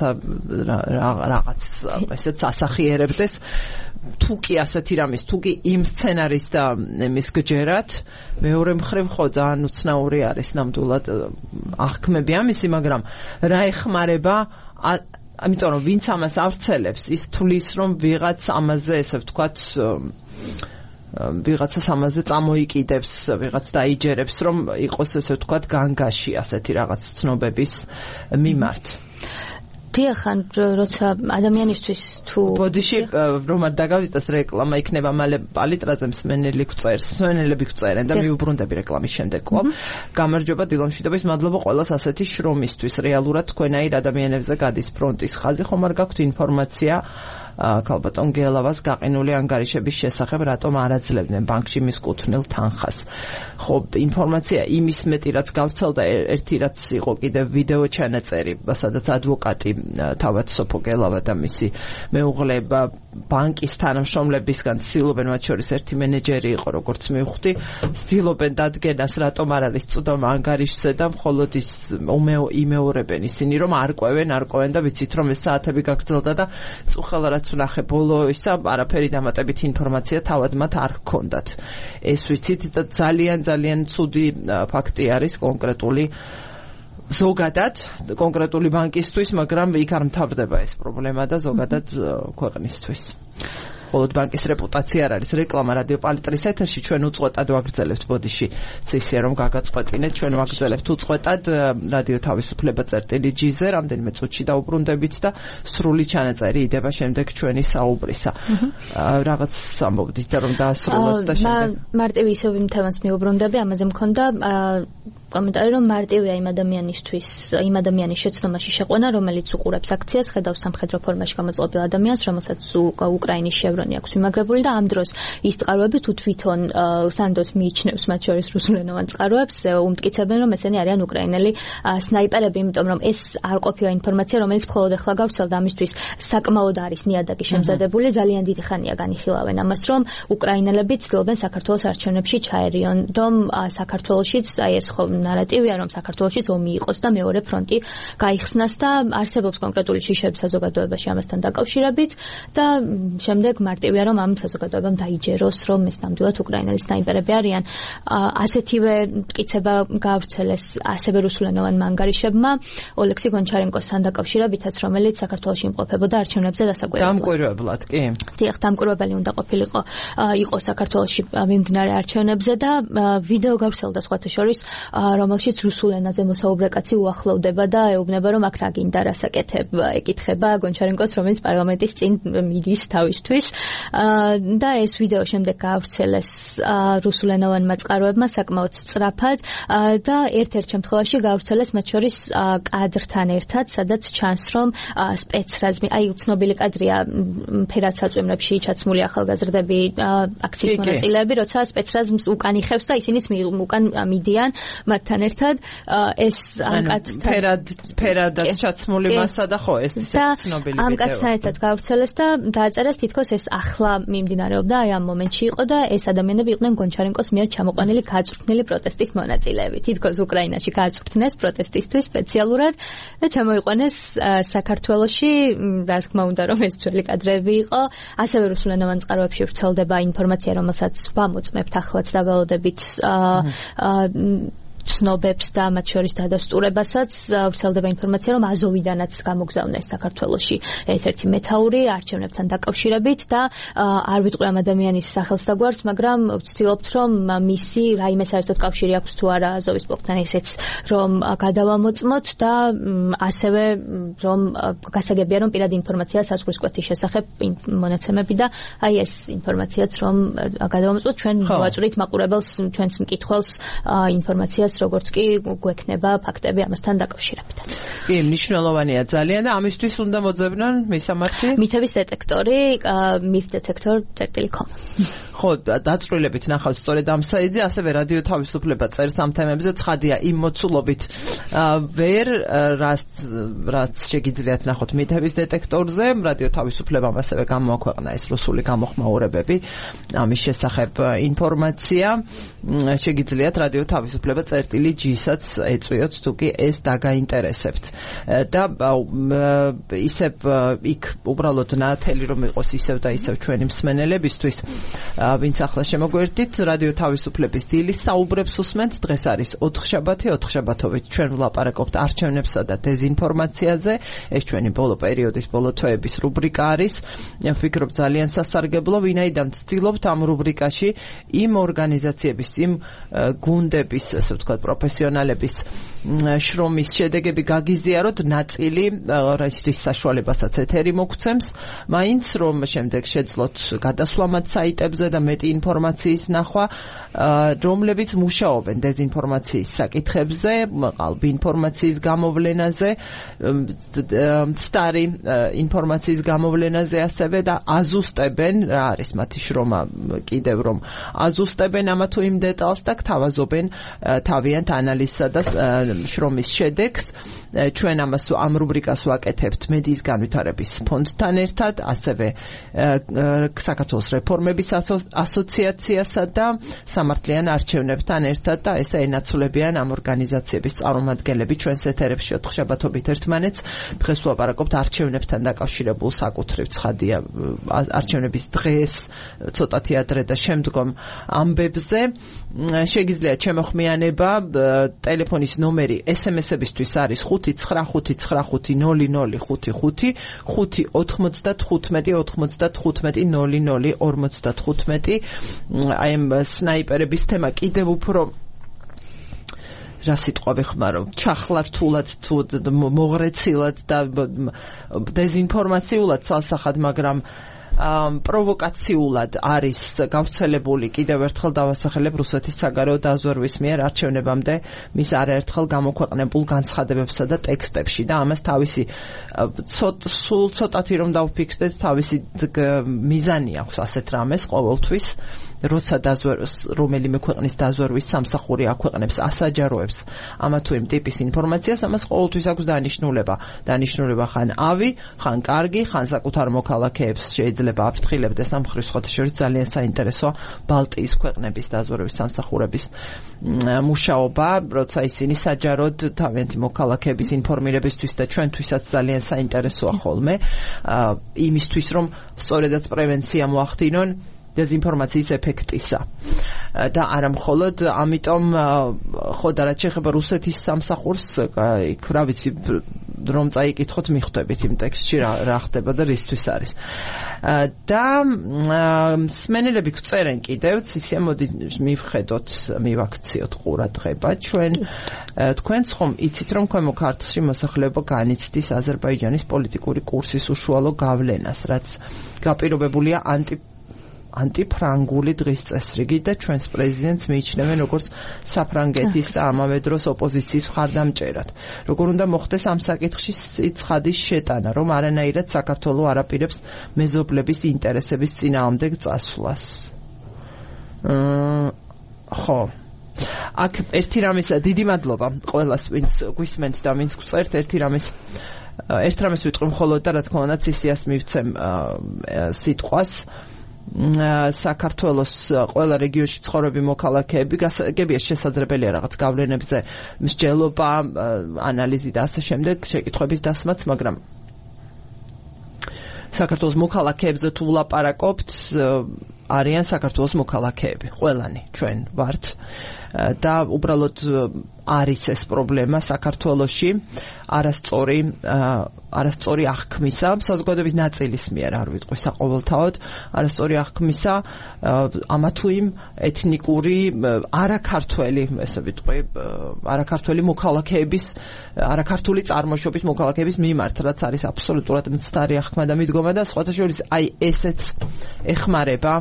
რაღაც ესეც ასახიერებდეს, თუ კი ასეთი რამის, თუ კი იმ სცენარის და იმის გჯერათ, მეორე მხრივ ხო ძალიან უცნაური არის ნამდვილად აღქმები ამისი, მაგრამ რა ეხმარება, ამიტომ რომ ვინც ამას ავრცელებს, ის თulis რომ ვიღაც ამაზე, ესე ვთქვათ, ვიღაცას ამაზე წამოიკიდებს, ვიღაც დაიჯერებს, რომ იყოს, ესე ვთქვათ, განგაში ასეთი რაღაც ცნობების მიმართ. დიახან როცა ადამიანისთვის თუ ბოდიში რომ არ დაგავიწყდეს რეკლამა იქნება მალე პალიტრაზე მსმენელები გვწერენ და მიუბრუნდები რეკლამის შემდეგ კვლავ გამარჯობა დილომშვიდობის მადლობა ყველას ასეთი შრომისთვის რეალურად თქვენაირ ადამიანებზე გადის ფრონტის ხაზი ხომ არ გაქვთ ინფორმაცია ქალბატონ გელავას გაყინული ანგარიშების შესახებ რატომ არ აძლევდნენ ბანკში მის კუთვნილ თანხას ხო ინფორმაცია იმის მეტი რაც გავრცელდა ერთი რაც იყო კიდევ ვიდეო ჩანაწერი სადაც ადვოკატი თავად სოფო გელავა და მისი მეუღლე ბანკის თანამშრომლებისგან ცდილობენ მათ შორის ერთი მენეჯერი იყო როგორც მივხვდი ცდილობენ დადგენას რატომ არ არის წვდომა ანგარიშზე და მხოლოდ ის იმეორებენ ისინი რომ არ ყვევენ და ვიცით რომ ეს საათები გაგრძელდა და წუხელა რაც ვნახე ბოლო ისა არაფერი დამატებით ინფორმაცია თავად მათ არ ჰქონდათ ეს ვიცით და ძალიან ცუდი ფაქტი არის კონკრეტული ზოგადად კონკრეტული ბანკისთვის მაგრამ იქ არ მთავრდება ეს პრობლემა და ზოგადად ქვეყნისთვის მხოლოდ ბანკის რეპუტაცია არ არის რეკლამა რადიო პალიტრის ეთერში ჩვენ უწყვეტად ვაგრძელებთ ბოდიში ცისია რომ გაგაწყვეტინეთ ჩვენ ვაგრძელებთ უწყვეტად რადიო თავისუფლება წერტილი-G-ზე რამდენიმე წუთში დაუბრუნდებით და სრული ჩანაწერი იდება შემდეგ ჩვენი საუბრისა რაღაც ამბობდით და რომ დაასრულოთ და შემდეგ მარტივი ისევ იმ თემას მიუბრუნდები ამაზე მქონდა კომენტარი რომ მარტივია იმ ადამიანის შეცდომაში შეყვანა რომელიც უყურებს აქციას ხედავს სამხედრო ფორმაში გამოწყობილ ადამიანს რომელსაც უკრაინის შევრონი აქვს მიმაგრებული და ამ დროს ის წყაროები თუ თვითონ სანდოდ მიიჩნევს მათ შორის რუსულენოვან წყაროებს უმტკიცებენ რომ ესენი არიან უკრაინელი სნაიპერები იმიტომ რომ ეს არ ყოფილა ინფორმაცია რომელიც მხოლოდ ახლა გავრცელდა ამისთვის საკმაოდ არის ნიადაგი შემზადებული ძალიან დიდი ხანია განიხილავენ ამას რომ უკრაინელები ცდილობენ საქართველოს არჩევნებში ჩაერიონ რომ საქართველოშიც აი ეს ხო ნარატივია რომ საქართველოშიც ომი იყოს და მეორე ფრონტი გაიხსნას და არსებობს კონკრეტული შიშები საზოგადოებაში ამასთან დაკავშირებით და შემდეგ მარტივია რომ ამ საზოგადოებამ დაიჯეროს რომ ეს ნამდვილად უკრაინელი სნაიპერები არიან ასეთივე მტკიცება გაავრცელეს ასევე რუსულენოვან ანგარიშებმა ოლექსი გონჩარენკოსთან დაკავშირებითაც რომელიც საქართველოში იმყოფებოდა არჩევნებზე დამკვირვებლად კი დიახ დამკვირვებელი უნდა ყოფილიყო იყო საქართველოში მიმდინარე არჩევნებზე და ვიდეო გავრცელდა სხვათა შორის რომელშიც რუსულ ენაზე მოსაუბრე კაცი უახლოვდება და ეუბნება რომ აქ რა გინდა ეკითხება გონჩარენკოს რომელიც პარლამენტის წინ მიდის თავისთვის და ეს ვიდეო შემდეგ გაავრცელეს რუსულენოვანმა წყაროებმა საკმაოდ სწრაფად და ერთ-ერთ შემთხვევაში გაავრცელეს მათ შორის კადრთან ერთად სადაც ჩანს რომ სპეცრაზმი აი უცნობილი კადრია ფერად საწვიმრებში ჩაცმული ახალგაზრდები აქციის მონაწილეები როცა სპეცრაზმს უკან იხევს და ისინიც უკან მიდიან მათთან ერთად ეს ფერადაც ჩაცმული მასა და ხო ეს ცნობილი ვიდეო ამ კაცთან ერთად გავრცელეს და დააწერეს თითქოს ეს ახლა მიმდინარეობდა აი ამ მომენტში იყო და ეს ადამიანები იყვნენ გონჩარენკოს მიერ ჩამოყვანილი გაწვრთნილი პროტესტის მონაწილეები თითქოს უკრაინაში გაწვრთნეს პროტესტისთვის სპეციალურად და ჩამოიყვანეს საქართველოში რა თქმა უნდა რომ ეს ძველი კადრები იყო ასევე რუსულენოვან წყაროებში ვრცელდება ინფორმაცია რომელსაც ვამოწმებთ ახლაც დაველოდებით ცნობებს და მათ შორის დადასტურებასაც ვრცელდება ინფორმაცია რომ აზოვიდანაც გამოგზავნეს საქართველოში ერთ-ერთი მეთაური არჩევნებთან დაკავშირებით და არ ვიტყვი ამ ადამიანის სახელს და გვარს მაგრამ ვცდილობთ რომ მისი რაიმე საერთოდ კავშირი აქვს თუ არა აზოვის პოლკთან ესეც რომ გადავამოწმოთ და ასევე რომ გასაგებია რომ პირადი ინფორმაცია საზღვრის კვეთის შესახებ მონაცემები და აი ეს ინფორმაციაც რომ გადავამოწმოთ ჩვენ ვაწვრით მაყურებელს ჩვენს მკითხველს ინფორმაციას როგორც კი გვექნება ფაქტები ამასთან დაკავშირებითაც. კი, მნიშვნელოვანია ძალიან და ამისთვის უნდა მოძებნონ მისამართი მითების დეტექტორი myth-detector.com. ხო, დაწვრილებით ნახავთ სწორედ ამ საიტზე, ასევე რადიო თავისუფლება წერს ამ თემებზე, ცხადია იმ მოცულობით ვერ რაც შეგიძლიათ ნახოთ მითების დეტექტორზე, რადიო თავისუფლებამ ასევე გამოაქვეყნა ეს რუსული გამოხმაურებები ამის შესახებ ინფორმაცია, შეგიძლიათ რადიო თავისუფლება წერტილი-G-საც ეწვიოთ თუ კი ეს დაგაინტერესებთ და ისევ იქ უბრალოდ ნათელი რომ იყოს ისევ და ისევ ჩვენი მსმენელებისთვის ვინც ახლა შემოგვერთით რადიო თავისუფლების დილის საუბრებს უსმენთ დღეს არის ოთხშაბათობით ჩვენ ვლაპარაკობთ არჩევნებსა და დეზინფორმაციაზე ეს ჩვენი ბოლო პერიოდის ბოლო თვეების რუბრიკა არის ვფიქრობ ძალიან სასარგებლო ვინაიდან ვცდილობთ ამ რუბრიკაში იმ ორგანიზაციების იმ გუნდების ასე ვთქვათ, პროფესიონალების შრომის შედეგები გაგიზიაროთ, ნაწილი რის საშუალებასაც ეთერი მოგცემს, მაინც რომ შემდეგ შეძლოთ გადასვლამად საიტებზე და მეტი ინფორმაციის ნახვა, რომლებიც მუშაობენ დეზინფორმაციის საკითხებზე, ყალბი ინფორმაციის გამოვლენაზე, მცდარი ინფორმაციის გამოვლენაზე ასევე და აზუსტებენ, რა არის მათი შრომა კიდევ რომ აზუსტებენ ამა თუ იმ დეტალს და გთავაზობენ თავიანთ ანალიზსა და შრომის შედეგს. ჩვენ ამ რუბრიკას ვაკეთებთ მედიის განვითარების ფონდთან ერთად, ასევე საქართველოს რეფორმების ასოციაციასა და სამართლიან არჩევნებთან ერთად და ესე ენაცვლებიან ამ ორგანიზაციების წარმომადგენლები ჩვენს ეთერებში 4 შაბათობით ერთმანეთს. დღეს ვლაპარაკობთ არჩევნებთან დაკავშირებულ საკუთრივ ცხადია არჩევნების დღეს ცოტათი ადრე და შემდგომ ამბებზე. შეგიძლიათ შემოხმიანება, ტელეფონის ნომერი SMS-ებისთვის არის 595500555 595-95-00-55. აი ამ სნაიპერების თემა კიდევ უფრო რა სიტყვა ვეხმარო, ჩახლართულად თუ მოღრეცილად და დეზინფორმაციულად ცალსახად, მაგრამ პროვოკაციულად არის გავრცელებული. კიდევ ერთხელ დავასახელებ რუსეთის საგარეო დაზვერვის მიერ არჩევნებამდე მის არაერთხელ გამოქვეყნებულ განცხადებებსა და ტექსტებში და ამას თავისი სულ ცოტათი რომ დავფიქრდეთ, თავისი მიზანი აქვს ასეთ რამეს ყოველთვის. როცა რომელიმე ქვეყნის დაზვერვის სამსახური აქვეყნებს, ასაჯაროებს ამა თუ იმ ტიპის ინფორმაციას, ამას ყოველთვის აქვს დანიშნულება ხან ავი, ხან კარგი, ხან საკუთარ მოქალაქეებს შეიძლება აფრთხილებდეს. ამ მხრივ სხვათა შორის ძალიან საინტერესოა ბალტიის ქვეყნების დაზვერვის სამსახურების მუშაობა, როცა ისინი საჯაროდ თავიანთი მოქალაქეების ინფორმირებისთვის და ჩვენთვისაც ძალიან საინტერესოა ხოლმე, იმისთვის რომ სწორედაც პრევენცია მოახდინონ დეზინფორმაციის ეფექტისა. და არა მხოლოდ ამიტომ ხო და რაც შეეხება რუსეთის სამსახურს, იქ რა ვიცი რომ წაიკითხოთ მიხვდებით იმ ტექსტში რა ხდება და რისთვის არის. და მსმენელები გწერენ კიდევ, ისე მოდი მივხედოთ, მივაქციოთ ყურადღება ჩვენ თქვენც ხომ იცით რომ ქვემო ქართლში მოსახლეობა განიცდის აზერბაიჯანის პოლიტიკური კურსის უშუალო გავლენას, რაც გაპირობებულია ანტიფრანგული დღის წესრიგი და ჩვენს პრეზიდენტს მიიჩნევენ როგორც საფრანგეთის და ამავე დროს ოპოზიციის მხარდამჭერად. როგორ უნდა მოხდეს ამ საკითხში ცხადის შეტანა, რომ არანაირად საქართველო არ აპირებს მეზობლების ინტერესების წინააღმდეგ წასვლას. ხო. აქ ერთი რამისა, დიდი მადლობა ყველას, ვინც გვისმენთ და ვინც გწერთ. ერთ რამის ვიტყვი მხოლოდ და რა თქმა უნდა ცისიას მივცემ სიტყვას. საქართველოს ყველა რეგიონში ცხოვრები მოქალაქეები გეგებია შესაძლებელია რაღაც გავლენებზე მსჯელობა, ანალიზი და ასე შემდეგ შეკითხვების დასმაც, მაგრამ საქართველოს მოქალაქეებზე თუ ვლაპარაკობთ, არიან საქართველოს მოქალაქეები, ყველანი ჩვენ ვართ და უბრალოდ არის ეს პრობლემა საქართველოში არასწორი აღქმისა, საზოგადოების ნაწილის მიერ არ ვიტყვი საყოველთაოდ, არასწორი აღქმისა ამა თუ იმ ეთნიკური არაქართველი, ესე ვიტყვი, არაქართველი მოქალაქეების, არაქართული წარმოშობის მოქალაქეების მიმართ, რაც არის აბსოლუტურად მცდარი აღქმა და მიდგომა და სხვათა შორის აი ესეც ეხმარება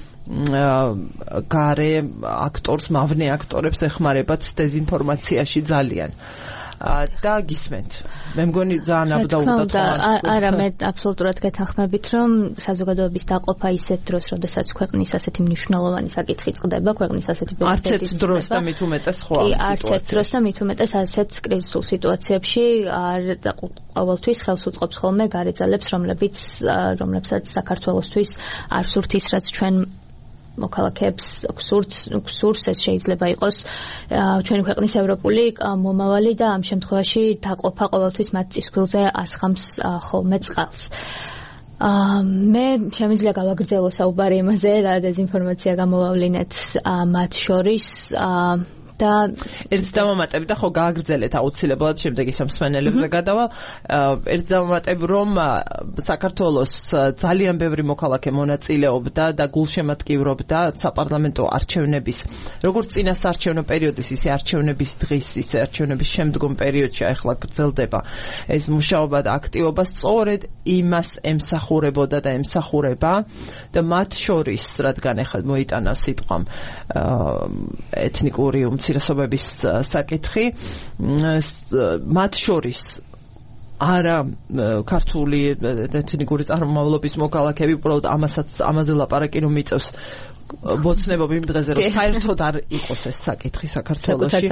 გარე აქტორს, მავნე აქტორებს ეხმარებათ დეზინფორმაციაში ძალიან. და გისმენთ. მე მგონი ძალიან აბდაუბდათ ხომ არა, მე აბსოლუტურად გეთანხმებით, რომ საზოგადოების დაყოფა ისეთ დროს, როდესაც ქვეყნის ასეთი მნიშვნელოვანი საკითხი წყდება, ქვეყნის ასეთი არც ერთ დროს და მით უმეტეს ხო ამ სიტუაციაში. არც ერთ დროს და მით უმეტეს ასეთ კრიზისულ სიტუაციებში ყოველთვის ხელს უწყობს ხოლმე გარე ძალებს, რომლებსაც საქართველოსთვის არ სურთ ის, რაც ჩვენ მოქალაქეებს გსურს, ეს შეიძლება იყოს ჩვენი ქვეყნის ევროპული მომავალი და ამ შემთხვევაში დაყოფა ყოველთვის მათ წისქვილზე ასხამს ხოლმე წყალს. მე შემიძლია გავაგრძელო საუბარი იმაზე, რა დეზინფორმაცია გამოვავლინეთ მათ შორის და ერთ დამამატები და ხო გააგრძელეთ აუცილებლად შემდეგ ის მსმენელებზე გადავალ ერთ დამამატები რომ საქართველოს ძალიან ბევრი მოქალაქე მონაწილეობდა და გულშემატკივრობდა საპარლამენტო არჩევნების როგორც წინასაარჩევნო პერიოდის ისე არჩევნების დღის ისე არჩევნების შემდგომ პერიოდში ახლა გრძელდება ეს მუშაობა და აქტივობა სწორედ იმას ემსახურებოდა და ემსახურება და მათ შორის რადგან ახლა მოიტანა სიტყვამ ეთნიკური უმცირესობების საკითხი მათ შორის არა ქართული ეთნიკური წარმომავლობის მოქალაქეები უბრალოდ ამაზე ლაპარაკი რომ მიწევს მოცნებობ იმ დღეზე რომ საერთოდ არ იყოს ეს საკითხი საქართველოში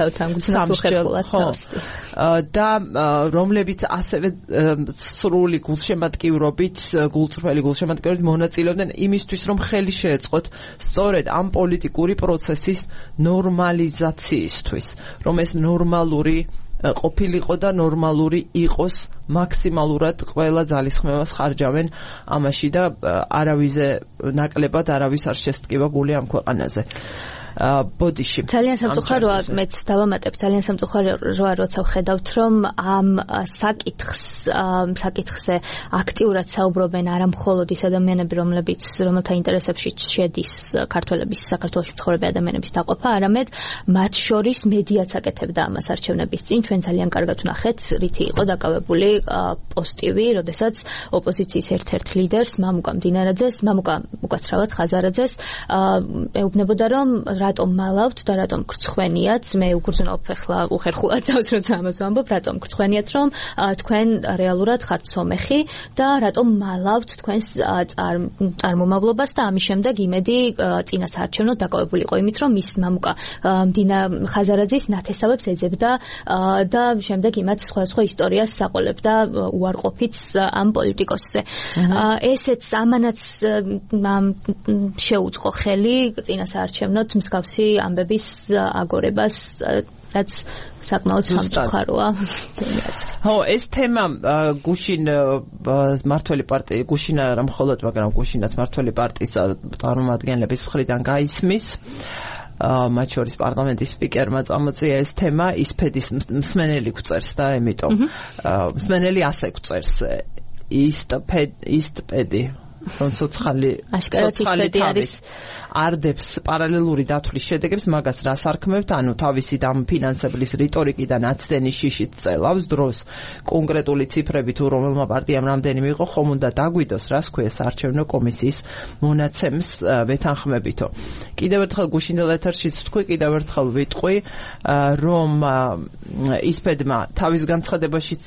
და რომლებიც ასევე სრული გულშემატკივრობით გულწრფელი გულშემატკივრობით მონაწილეობდნენ იმისთვის რომ ხელი შეეწყოთ სწორედ ამ პოლიტიკური პროცესის ნორმალიზაციისთვის რომ ეს ნორმალური ყოფილიყო და ნორმალური იყოს მაქსიმალურად ყველა ძალისხმევას ხარჯავენ ამაში და არავიზე ნაკლებად არავის არ შესტკივა გული ამ ქვეყანაზე. ბოდიში. ძალიან სამწუხაროა, მეც დავამატებ, ძალიან სამწუხაროა, როცა ვხედავთ, რომ ამ საკითხზე აქტიურად საუბრობენ არა მხოლოდ ის ადამიანები, რომელთა ინტერესებში შედის ქართველების საქართველოში მცხოვრები ადამიანების დაყოფა, არამედ მათ შორის მედიაც აკეთებდა ამას არჩევნების წინ. ჩვენ ძალიან კარგად ვნახეთ, რითი იყო დაკავებული პოსტივი, როდესაც ოპოზიციის ერთ-ერთ ლიდერს, მამუკა მდინარაძეს, უკაცრავად ხაზარაძეს, ეუბნებოდა, რომ რატომ მალავთ და რატომ გრცხვენიათ, მე უგრძნობ ახლა უხერხულად თავს როცა ამას ვამბობ, რატომ გრცხვენიათ, რომ თქვენ რეალურად ხართ სომეხი და რატომ მალავთ თქვენს წარმომავლობას და ამის შემდეგ იმედი წინასაარჩევნოდ დაკავებული იყო იმით, რომ მის მამუკა ხაზარაძის ნათესავებს ეძებდა და შემდეგ იმათ სხვა ისტორიას საყოლებდა უარყოფით ამ პოლიტიკოსზე. ესეც ამანაც შეუწყო ხელი წინასაარჩევნოდ მსგავსი ამბების აგორებას, რაც საკმაოდ სამწუხაროა. ხო, ეს თემა გუშინ მართველი პარტია, გუშინ არა მხოლოდ, მაგრამ გუშინაც მართველი პარტიის წარმომადგენლების მხრიდან გაისმის. მათ შორის პარლამენტის სპიკერმა წამოწია ეს თემა, ისფედის მსმენელი გვწერს და ამიტომ მსმენელი ასე გვწერს ისტპედი რომ ცოცხალი არის არდებს პარალელური დათვლის შედეგებს მაგას რას არქმევთ, ანუ თავისი დამფინანსებლის რიტორიკიდან აცდენის შიშით წელავს დროს კონკრეტული ციფრები თუ რომელმა პარტიამ რამდენი მიიღო, ხომ უნდა დაგვიდოს რას ქვია საარჩევნო კომისიის მონაცემს ვეთანხმებითო. კიდევ ერთხელ გუშინდელ ეთერშიც ვთქვი, კიდევ ერთხელ ვიტყვი, რომ ისფედმა თავის განცხადებაშიც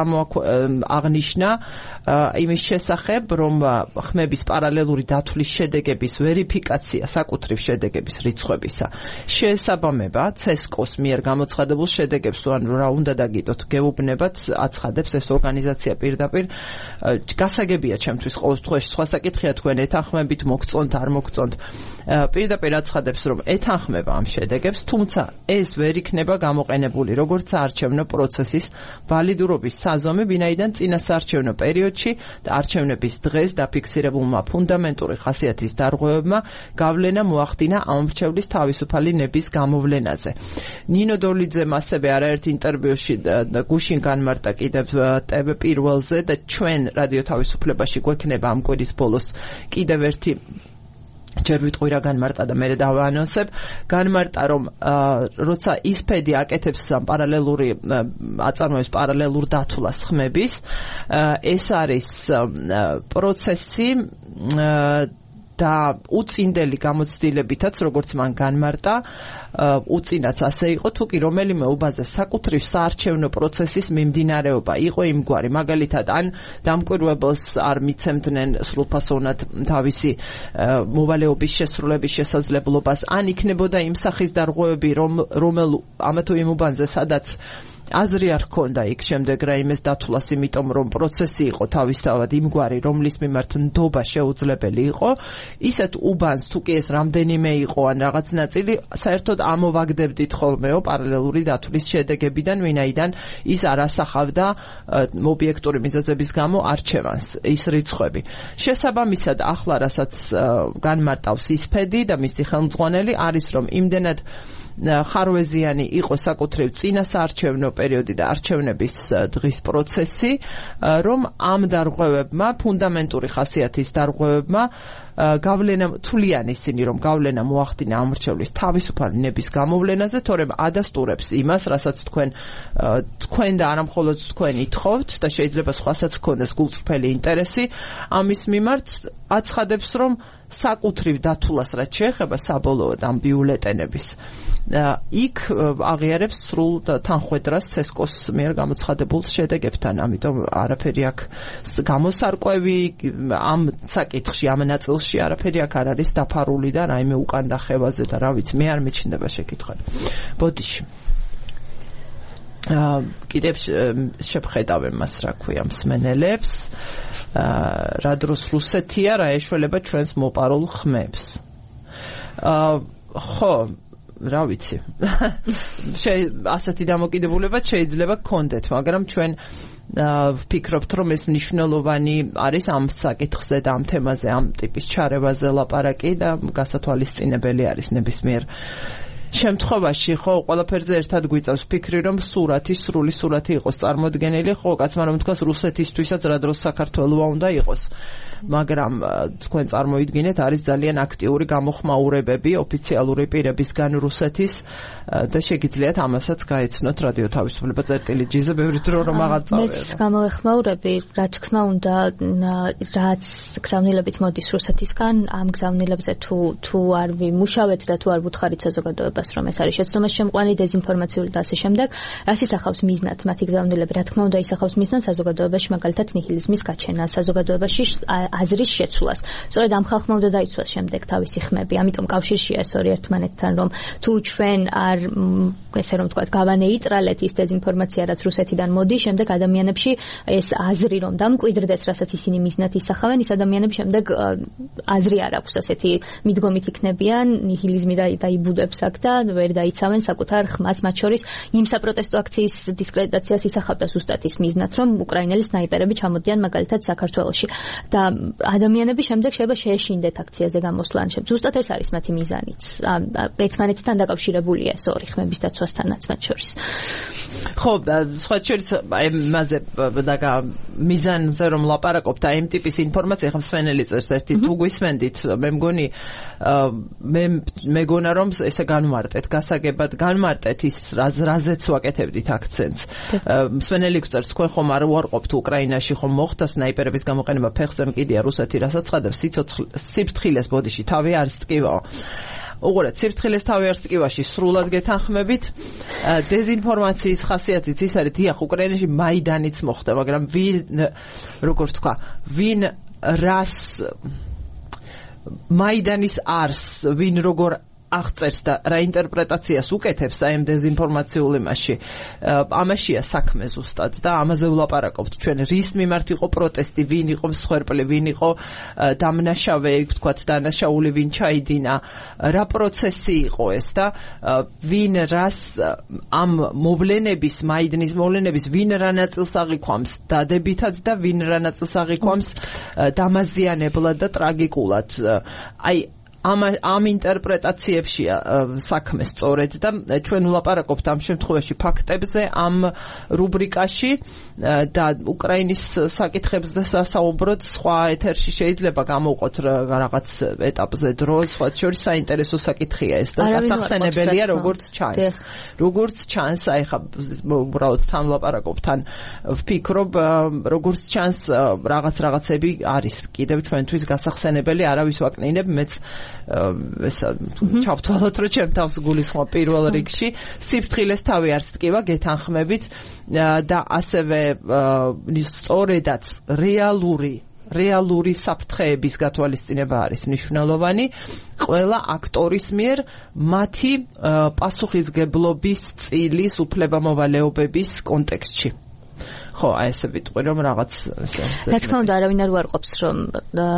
აღნიშნა იმის შესახებ, რომ ხმების პარალელური დათვლის შედეგების ვერიფიკაცია საკუთრივ შედეგების რიცხვებისა შეესაბამება CESCO-ს მიერ გამოცხადებულ შედეგებს, თუ ანუ რა უნდა დაგიდოთ, გეუბნებათ, აცხადებს ეს ორგანიზაცია პირდაპირ. გასაგებია ჩემთვის ყოველ შემთხვევაში, სხვა საკითხია თქვენ ეთანხმებით, მოგწონთ, არ მოგწონთ. პირდაპირ აცხადებს, რომ ეთანხმება ამ შედეგებს, თუმცა ეს ვერ იქნება გამოყენებული როგორც საარჩევნო პროცესის ვალიდურობის საზომი, ვინაიდან წინასაარჩევნო პერიოდში და არჩევნების დღეს დაფიქსირებულმა ფუნდამენტური ხასიათის დარღვევებმა გავლენა მოახდინა ამ მრჩევლის თავისუფალი ნების გამოვლენაზე. ნინო დოლიძემ ასევე არაერთ ინტერვიუში გუშინ განმარტა კიდევ TV პირველზე და ჩვენ რადიო თავისუფლებაში გვექნება ამ კვირის ბოლოს კიდევ ერთი ჯერ ვიტყვი რა განმარტა და მე დავაანონსებ. განმარტა რომ როცა ისფედი აკეთებს პარალელური აწარმოებს პარალელურ დათვლას ხმების, ეს არის პროცესი და უწინდელი გამოცდილებითაც, როგორც მან განმარტა, უწინაც ასე იყო, თუ კი რომელიმე უბანზე საკუთრივ საარჩევნო პროცესის მიმდინარეობა იყო იმგვარი, მაგალითად, ან დამკვირვებელს არ მიცემდნენ სრულფასოვნად თავისი მოვალეობის შესრულების შესაძლებლობას, ან იქნებოდა იმ სახის დარღვევები, რომელ ამა თუ იმ უბანზე, სადაც აზრი არ ჰქონდა იქ შემდეგ რაიმეს დათვლას, იმიტომ რომ პროცესი იყო თავისთავად იმგვარი, რომლის მიმართ ნდობა შეუძლებელი იყო, ისეთ უბანს თუ კი ეს რამდენიმე იყო ან რაღაც ნაწილი, საერთოდ ამოვაგდებდით ხოლმეო პარალელური დათვლის შედეგებიდან, ვინაიდან ის არ ასახავდა ობიექტური მიზეზების გამო არჩევანს, ის რიცხვები. შესაბამისად, ახლა რასაც განმარტავს ისფედი და მისი ხელმძღვანელი არის, რომ იმდენად ხარვეზიანი იყო საკუთრივ წინა საარჩევნო პერიოდი და არჩევნების დღის პროცესი, რომ ამ დარღვევებმა, ფუნდამენტური ხასიათის დარღვევებმა გავლენა თვლიან ისინი, რომ გავლენა მოახდინა ამრჩევლის თავისუფალი ნების გამოვლენაზე, თორემ ადასტურებს იმას, რასაც თქვენ და არა მხოლოდ თქვენ ითხოვთ და შეიძლება სხვასაც ჰქონდეს გულწრფელი ინტერესი ამის მიმართ, აცხადებს, რომ საკუთრივ დათვლას რაც შეეხება საბოლოოდ ამ ბიულეტენების იქ აღიარებს სრულ თანხვედრას ცესკოს მიერ გამოცხადებულ შედეგებთან, ამიტომ არაფერი აქ გამოსარკვევი ამ საკითხში, ამ ნაწილში არაფერი აქ არ არის დაფარული და რაიმე უკან დახევაზე და რა ვიცი, მე არ მეჩნდება შეკითხვები. ბოდიში. კიდევ შევხედავ მას, რა ქვია, მსმენელებს, რა დროს რუსეთია, რა ეშველება ჩვენს მოპარულ ხმებს. ხო, რა ვიცი. ასეთი დამოკიდებულება შეიძლება გქონდეთ, მაგრამ ჩვენ ვფიქრობთ, რომ ეს მნიშვნელოვანი არის ამ საკითხზე და ამ თემაზე, ამ ტიპის ჩარევაზე ლაპარაკი და გასათვალისწინებელი არის ნებისმიერ შემთხვევაში. ხო, ყველაფერზე ერთად გვიწევს ფიქრი, რომ სრული სურათი იყოს წარმოდგენილი, ხო, კაცმა რომ თქვას რუსეთისთვისაც რა დროს საქართველოა უნდა იყოს. მაგრამ თქვენ წარმოიდგინეთ, არის ძალიან აქტიური გამოხმაურებები ოფიციალური პირებისგან რუსეთის და შეგიძლიათ ამასაც გაეცნოთ რადიო თავისუფლება წერტილი-ჯი-ზე ბევრი დრო რომ აღაწევთ. მეც გამოვეხმაურები, რა თქმა უნდა, რაც გზავნილებით მოდის რუსეთისგან, ამ გზავნილებზე თუ არ ვიმუშავეთ და თუ არ ვუთხარით საზოგადოებას, რომ ეს არის შეცდომას შემყვანი, დეზინფორმაციული და ასე შემდეგ, რას ისახავს მიზნად მათი გზავნილები? რა თქმა უნდა, ისახავს მიზნად საზოგადოებაში მაგალითად ნიჰილიზმის გაჩენას, საზოგადოებაში აზრის შეცვლას. სწორედ ამ ხალხმა უნდა დაიცვას შემდეგ თავისი ხმები. ამიტომ კავშირშია ეს ორი ერთმანეთთან, რომ თუ ჩვენ არ ესე რომ ვთქვათ, გავანეიტრალეთ ის დეზინფორმაცია, რაც რუსეთიდან მოდის, შემდეგ ადამიანებში ეს აზრი რომ დამკვიდრდეს, რასაც ისინი მიზნად ისახავენ, ის ადამიანები შემდეგ აზრი არ აქვს, ასეთი მიდგომით იქნებიან, ნიჰილიზმი დაიბუდებს აქ და ვერ დაიცავენ საკუთარ ხმას, მათ შორის იმ საპროტესტო აქციის დისკრედიტაციას ისახავდა ზუსტად ის მიზნად, რომ უკრაინელი სნაიპერები ჩამოდიან მაგალითად საქართველოში და ადამიანები შემდეგ შეიძლება შეეშინდეთ აქციაზე გამოსვლა. ზუსტად ეს არის მათი მიზანიც. ერთმანეთთან დაკავშირებულია ეს ორი ხმების დაცვასთანაც მათ შორის. ხო, სხვა შორის აი მასე და მიზანზე რომ ლაპარაკობთ, აი იმ ტიპის ინფორმაცია ხომ სვენელი წერს ერთი თუ გვისმენდით, მე მგონი მე მეგონა რომ ესე განმარტეთ, გასაგებად განმარტეთ ის რაზეც ვაკეთებდით აქცენტს. სვენელი წერს, თქვენ ხომ არ უარყოფთ უკრაინაში ხომ მოხდა სნაიპერების გამოყენება ფეხზე მკიდია რუსეთი რასაც ცხადებს სიფრთხილეს ბოდიში თავი არის ტკივაო. უყურეთ, სიფრთხილეს თავი არის ტკივაში სრულად გეთანხმებით. დეზინფორმაციის ხასიათიც ის არის, დიახ, უკრაინაში მაიდანიც მოხდა, მაგრამ როგორ თქვა, ვინ რას მაიდანის არს, ვინ როგორ აღწერს და რა ინტერპრეტაციას უკეთებს აი ამ დეზინფორმაციულ იმაში, ამაშია საქმე ზუსტად და ამაზე ვლაპარაკობთ ჩვენ, რის მიმართ იყო პროტესტი, ვინ იყო მსხვერპლი, ვინ იყო დამნაშავე, ვთქვათ, დანაშაული, ვინ ჩაიდინა, რა პროცესი იყო ეს და ვინ რას ამ მოვლენების, მაიდნის მოვლენების ვინ რა ნაწილს აღიქვამს დადებითად და ვინ რა ნაწილს აღიქვამს დამაზიანებლად და ტრაგიკულად. აი ამ ინტერპრეტაციებშია საქმე სწორედ და ჩვენ ვლაპარაკობთ ამ შემთხვევაში ფაქტებზე ამ რუბრიკაში და უკრაინის საკითხებზე სასაუბროთ სხვა ეთერში შეიძლება გამოვყოთ რაღაც ეტაპზე დრო, სხვა შორის საინტერესო საკითხია ეს და გასახსენებელია როგორც ჩანს აი ხა უბრალოდ თან ვლაპარაკობთ, თან ვფიქრობ როგორც ჩანს რაღაცები არის კიდევ ჩვენთვის გასახსენებელი, არავის ვაკნინებ, მეც ჩავთვალოთ, რომ ჩემ თავს გულისხმობ პირველ რიგში სიფრთხილეს თავი არც ტკივა გეთანხმებით და ასევე სწორედაც რეალური საფრთხეების გათვალისწინება არის მნიშვნელოვანი ყველა აქტორის მიერ მათი პასუხისგებლობის წილის უფლებამოვალეობების კონტექსტში. ხო, აი ესე ვიტყვი, რომ რაღაც რა თქმა უნდა, არავინ არ უარყოფს, რომ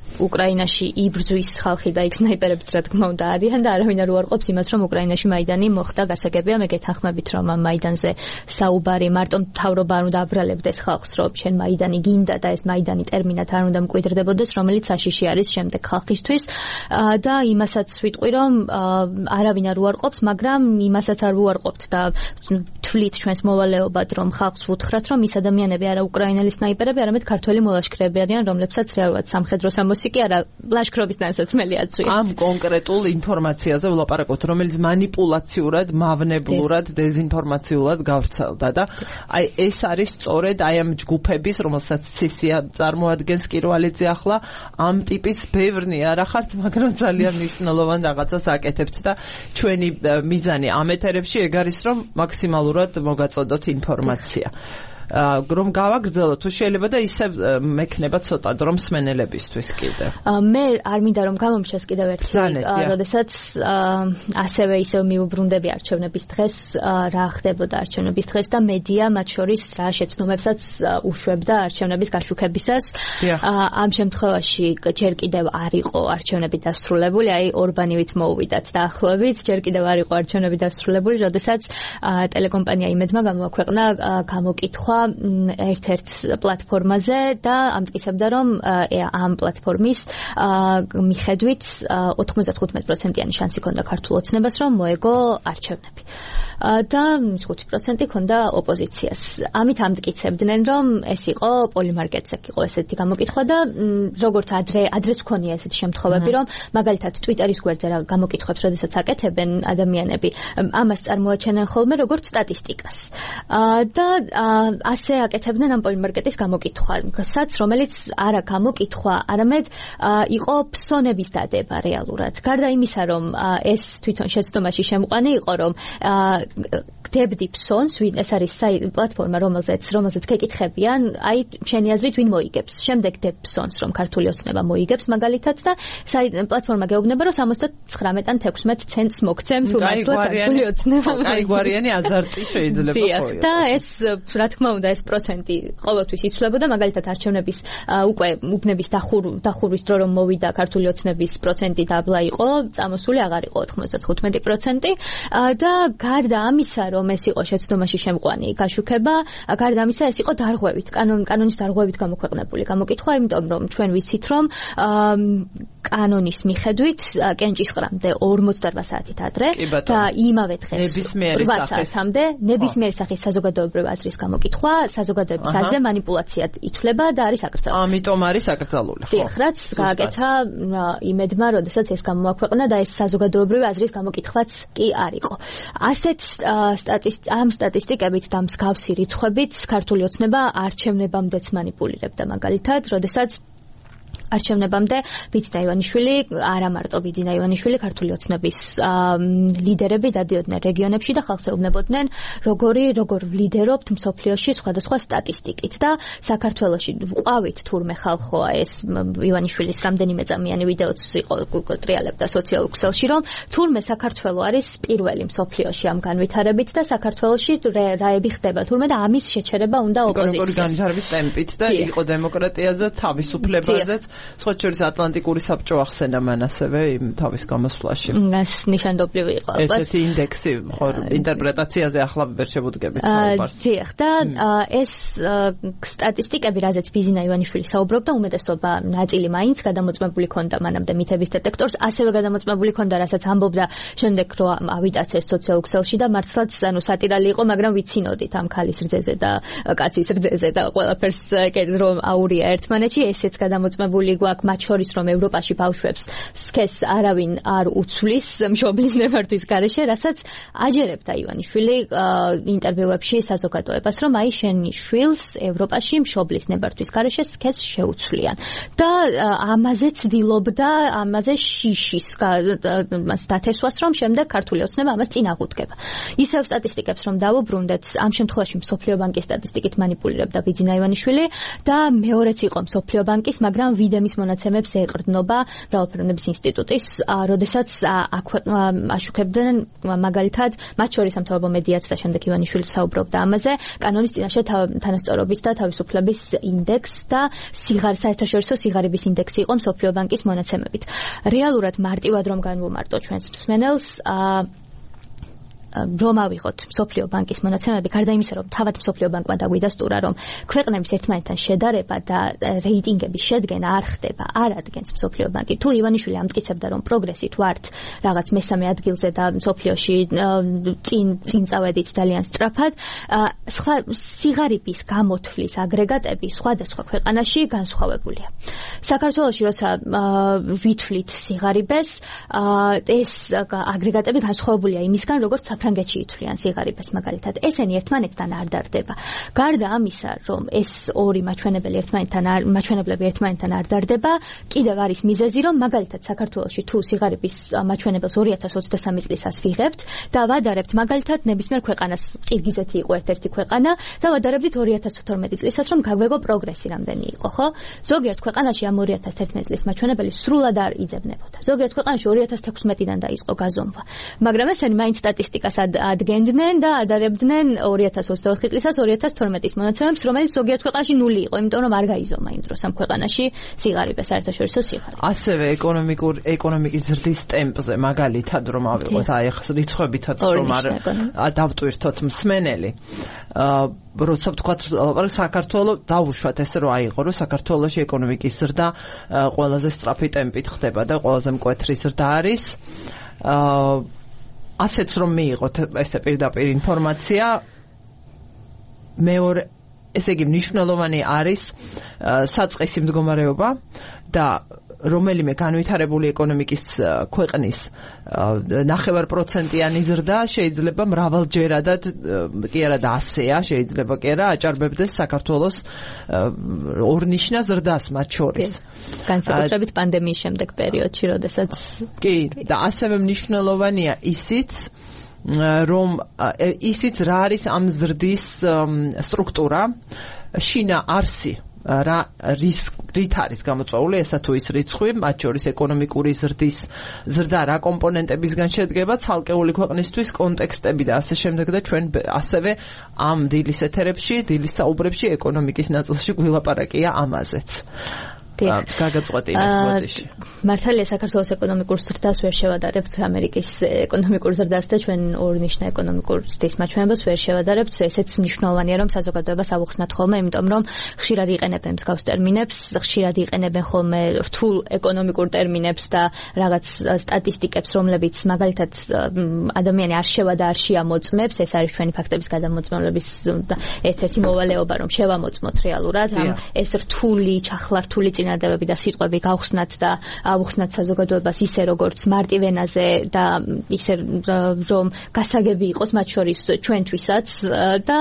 უკრაინაში იბრძვის ხალხი და იქ სნაიპერებიც რა თქმა უნდა არიან და არავინ არ უარყოფს იმას, რომ უკრაინაში მაიდანი მოხდა, გასაგებია, მე გეთანხმებით, რომ ამ მაიდანზე საუბარი მარტო მთავრობა არ უნდა აბრალებდეს ხალხს, რომ შენ მაიდანი გინდა და ეს მაიდანი ტერმინად არ უნდა მკვიდრდებოდეს, რომელიც საშიში არის შემდეგ ხალხისთვის და იმასაც ვიტყვი, რომ არავინ არ უარყოფს, მაგრამ იმასაც არ უარყოფთ და თვლით ჩვენს მოვალეობად, რომ ხალხს ვუთხრათ, რომ ის ადამიანები არა უკრაინელი სნაიპერები, არამედ ქართველი მოლაშქრეები არიან, რომლებსაც რეალურად სამხედრო სამოსი კი არა ლაშქრობის დასაცმელი აწვიეთ. ამ კონკრეტულ ინფორმაციაზე ვლაპარაკობთ, რომელიც манипуляციურად, მავნებლურად, დეзинფორმაციულად გავრცელდა და აი ეს არის სწორედ აი ამ ჯგუფების, რომელსაც ცისია წარმოადგენს კირვალიძე ახლა, ამ ტიპის ბევრნი არა ხართ, მაგრამ ძალიან მნიშვნელოვან რაღაცას აკეთებთ და ჩვენი მიზანი ამ ეთერებში ეგ არის, რომ მაქსიმალურად მოგაწოდოთ ინფორმაცია. რომ გავაგრძელოთ, თუ შეიძლება და ისე მექნება ცოტა დრო მსმენელებისთვის კიდე. მე არ მინდა რომ გამომჩეს კიდევ ერთი, როდესაც ასევე ისევ მიუბრუნდები არჩევნების დღეს, რა ხდებოდა არჩევნების დღეს და მედია მათ შორის რა შეცდომებსაც უშვებდა არჩევნების გაშუქებისას. ამ შემთხვევაში ჯერ კიდევ არ იყო არჩევნები დასრულებული, აი ორბანივით მოუვიდათ დაახლოებით, ჯერ კიდევ არ იყო არჩევნები დასრულებული, როდესაც ტელეკომპანია იმედმა გამოაქვეყნა გამოკითხვა ერთ-ერთ პლატფორმაზე და ამტკიცებდა, რომ ამ პლატფორმის მიხედვით 95%-იანი შანსი ჰქონდა ქართულ ოცნებას, რომ მოეგო არჩევნები. და 5% ჰქონდა ოპოზიციას. ამით ამტკიცებდნენ, რომ ეს იყო პოლიმარკეტზე იყო ესეთი გამოკითხვა და როგორც ადრეც ჰქონია ესეთი შემთხვევები, რომ მაგალითად Twitter-ის გვერდზე რა გამოკითხვებს, როდესაც აკეთებენ ადამიანები, ამას წარმოაჩენენ ხოლმე როგორც სტატისტიკას. და ასე აკეთებდნენ ამ პოლიმარკეტის გამოკითხვასაც, რომელიც არა გამოკითხვა, არამედ იყო ფსონების დადება რეალურად. გარდა იმისა, რომ ეს თვითონ შეცდომაში შემყვანი იყო, რომ გდებდი ფსონს, ეს არის პლატფორმა, რომელზეც გეკითხებიან, აი შენი აზრით ვინ მოიგებს. შემდეგ გდებ ფსონს, რომ ქართული ოცნება მოიგებს მაგალითად და პლატფორმა გეუბნება, რომ 79 ან 16 ცენტს მოგცემ თუ მართლა ქართული ოცნება. აი გვარიანი აზარტი შეიძლება ხო. და ეს რა თქმა უნდა ეს პროცენტი ყოველთვის იცვლებოდა, მაგალითად არჩევნების უკვე უბნების დახურვის დრო რომ მოვიდა ქართული ოცნების პროცენტი დაბლა იყო, წამოსული აღარ იყო 95% და გარდა ამისა, რომ ეს იყო შეცდომაში შემყვანი გაშუქება, გარდა ამისა ეს იყო დარღვევით, კანონის დარღვევით გამოქვეყნებული გამოკითხვა, იმიტომ რომ ჩვენ ვიცით, რომ კანონის მიხედვით კენჭისყრამდე 48 საათით ადრე და იმავე დღეს 8 საათამდე ნებისმიერი სახის საზოგადოებრივი აზრის გამოკითხვა საზოგადოების აზრზე манипуляციად ითვლება და არის აკრძალული. ამიტომ არის აკრძალული. დიახ, რაც გააკეთა იმედმა, როდესაც ეს გამოაქვეყნა და ეს საზოგადოებრივი აზრის გამოკითხვაც კი არ იყო. ასეთ ამ სტატისტიკებით და მსგავსი რიცხვებით ქართული ოცნება არჩევნებამდეც манипуლირებდა მაგალითად, როდესაც არჩევნებამდე ბიძინა ივანიშვილი, არა მარტო ბიძინა ივანიშვილი, ქართული ოცნების ლიდერები დადიოდნენ რეგიონებში და ხალხს ეუბნებოდნენ, როგორ ვლიდერობთ მსოფლიოში სხვადასხვა სტატისტიკით და საქართველოში ვყავით თურმე ხალხო ეს ივანიშვილის რამდენიმე წამიანი ვიდეოც იყო ტრიალებდა სოციალურ ქსელში, რომ თურმე საქართველო არის პირველი მსოფლიოში ამ განვითარებით და საქართველოში რაები ხდება თურმე და ამის შეჩერება უნდა ოპოზიციას. განვითარების ტემპით და იყო დემოკრატიაზე, თავისუფლებაზე სხვა შორის ატლანტიკური საბჭო ახსენა მან ასევე იმ თავის გამოსვლაში. ეს ნიშანდობლივი იყო. ეს ინდექსი ინტერპრეტაციაზე ახლა ვერ შევუდგებით საუბარს. დიახ, და ეს სტატისტიკები, რაზეც ბიძინა ივანიშვილი საუბრობდა, უმეტესობა ნაწილი მაინც გადამოწმებული ქონდა მანამდე მითების დეტექტორს, ასევე გადამოწმებული ქონდა, რასაც ამბობდა შემდეგ რომ ავიდაც ეს სოციალურ ქსელში და მართლაც სატირალი იყო, მაგრამ ვიცინოდით ამ ქალის რძეზე და კაცის რძეზე და ყველაფერს რომ აურია ერთმანეთში, ესეც გადამოწმებული გვაქვს, მათ შორის რომ ევროპაში ბავშვებს სქესს არავინ არ უცვლის მშობლის ნებართვის გარეშე, რასაც აჯერებდა ივანიშვილი ინტერვიუებში საზოგადოებას, რომ აი შენი შვილს ევროპაში მშობლის ნებართვის გარეშე სქესს შეუცვლიან და ამაზე ცდილობდა, ამაზე შიშის დათესვას, რომ შემდეგ ქართული ოცნება ამას წინ აღუდგება. ისევ სტატისტიკებს რომ დავუბრუნდეთ, ამ შემთხვევაში მსოფლიო ბანკის სტატისტიკით манипуლირებდა ბიძინა ივანიშვილი და მეორეც იყო მსოფლიო ბანკის, მაგრამ ვიდემის მონაცემებს ეყრდნობა მრავალფეროვნების ინსტიტუტის, როდესაც აშუქებდნენ მაგალითად მათ შორის სამთავრობო მედიაც და შემდეგ ივანიშვილი საუბრობდა ამაზე, კანონის წინაშე თანასწორობის და თავისუფლების ინდექს და საერთაშორისო სიღარიბის ინდექსი იყო მსოფლიო ბანკის მონაცემებით. რეალურად მარტივად რომ განვუმარტო ჩვენს მსმენელს, რომ ავიღოთ მსოფლიო ბანკის მონაცემები, გარდა იმისა, რომ თავად მსოფლიო ბანკმა დაგვიდასტურა, რომ ქვეყნების ერთმანეთთან შედარება და რეიტინგების შედგენა არ ხდება, არ ადგენს მსოფლიო ბანკი. თუ ივანიშვილი ამტკიცებდა, რომ პროგრესით ვართ რაღაც მესამე ადგილზე და მსოფლიოში წინ წავედით ძალიან სწრაფად, სხვა სიღარიბის გამოთვლის აგრეგატები სხვადასხვა ქვეყანაში განსხვავებულია. საქართველოში როცა ვითვლით სიღარიბეს, ეს აგრეგატები განსხვავებულია იმისგან, როგორც საფრანგეთში ითვლიან სიღარიბეს მაგალითად. ესენი ერთმანეთთან არ დარდება. გარდა ამისა, რომ ეს ორი მაჩვენებლები ერთმანეთთან არ დარდება, კიდევ არის მიზეზი, რომ მაგალითად საქართველოში თუ სიღარიბის მაჩვენებელს 2023 წლისას ვიღებთ და ვადარებთ მაგალითად ნებისმიერ ქვეყანას, ყირგიზეთი იყო ერთ-ერთი ქვეყანა და ვადარებდით 2012 წლისას, რომ გაგვეგო პროგრესი რამდენი იყო, ხო? ზოგიერთ ქვეყანაში ამ 2011 წლის მაჩვენებელი სრულად არ იძებნებოდა. ზოგიერთ ქვეყანაში 2016-დან დაიწყო გაზომვა. მაგრამ ესენი მაინც სტატისტიკას ადგენდნენ და ადარებდნენ 2024 წლისას 2012 მონაცემებს, რომელიც ზოგიერთ ქვეყანაში 0 იყო, იმიტომ რომ არ გაიზომა იმ დროს ამ ქვეყანაში სიღარიბე, საერთაშორისო სიღარიბე. ასევე ეკონომიკის ზრდის ტემპზე მაგალითად რომ ავიღოთ, აი ახლა რიცხვებითაც რომ არ დავტვირთოთ მსმენელი. როცა ვთქვათ, საქართველოს დავუშვათ ესე რომ აიღო, რომ საქართველოში ეკონომიკის ზრდა ყველაზე სწრაფი ტემპით ხდება და ყველაზე მკვეთრი ზრდა არის. ასეც რომ მიიღოთ ესე პირდაპირ ინფორმაცია, მეორე ესე იგი მნიშვნელოვანი არის საწყისი მდგომარეობა და რომელიმე განვითარებული ეკონომიკის ქვეყნის 9%-იანი ზრდა შეიძლება მრავალჯერადად კი არა და 100-ია, შეიძლება კი არა აჭარბებდეს საქართველოს ორნიშნა ზრდას მათ შორის. განსაკუთრებით პანდემიის შემდეგ პერიოდში, როდესაც კი და ასევე მნიშვნელოვანია ისიც რა არის ამ ზრდის სტრუქტურა, შინა არსი რა რით არის გამოწვეული ესა თუ ის რიცხვი, მათ შორის ეკონომიკური ზრდა რა კომპონენტებისგან შედგება, ცალკეული ქვეყნისთვის კონტექსტები და ასე შემდეგ და ჩვენ ასევე ამ დილის ეთერებში, დილის საუბრებში ეკონომიკის ნაწილში გვილაპარაკია ამაზეც. გაგაწყვეტი ინფორმაციაში. მართალია საქართველოს ეკონომიკურ ზრდას ვერ შევადარებთ ამერიკის ეკონომიკურ ზრდას და ჩვენ ორნიშნა ეკონომიკურ ზრდის მაჩვენებელს ვერ შევადარებთ. ესეც მნიშვნელოვანია, რომ საზოგადოებას ავუხსნათ ხოლმე, იმიტომ რომ ხშირად იყენებენ მსგავს ტერმინებს, ხშირად იყენებენ ხოლმე რთულ ეკონომიკურ ტერმინებს და რაღაც სტატისტიკებს, რომლებიც მაგალითად ადამიანი არ შევადა, არ შეამოწმებს. ეს არის ჩვენი ფაქტების გადამოწმების ერთ-ერთი მოვალეობა, რომ შევამოწმოთ რეალურად ეს რთული, ჩახლართული წინადადებები და სიტყვები გავხსნათ და ავუხსნათ საზოგადოებას ისე როგორც მარტივენაზე და ისე რომ გასაგები იყოს მათ შორის ჩვენთვისაც და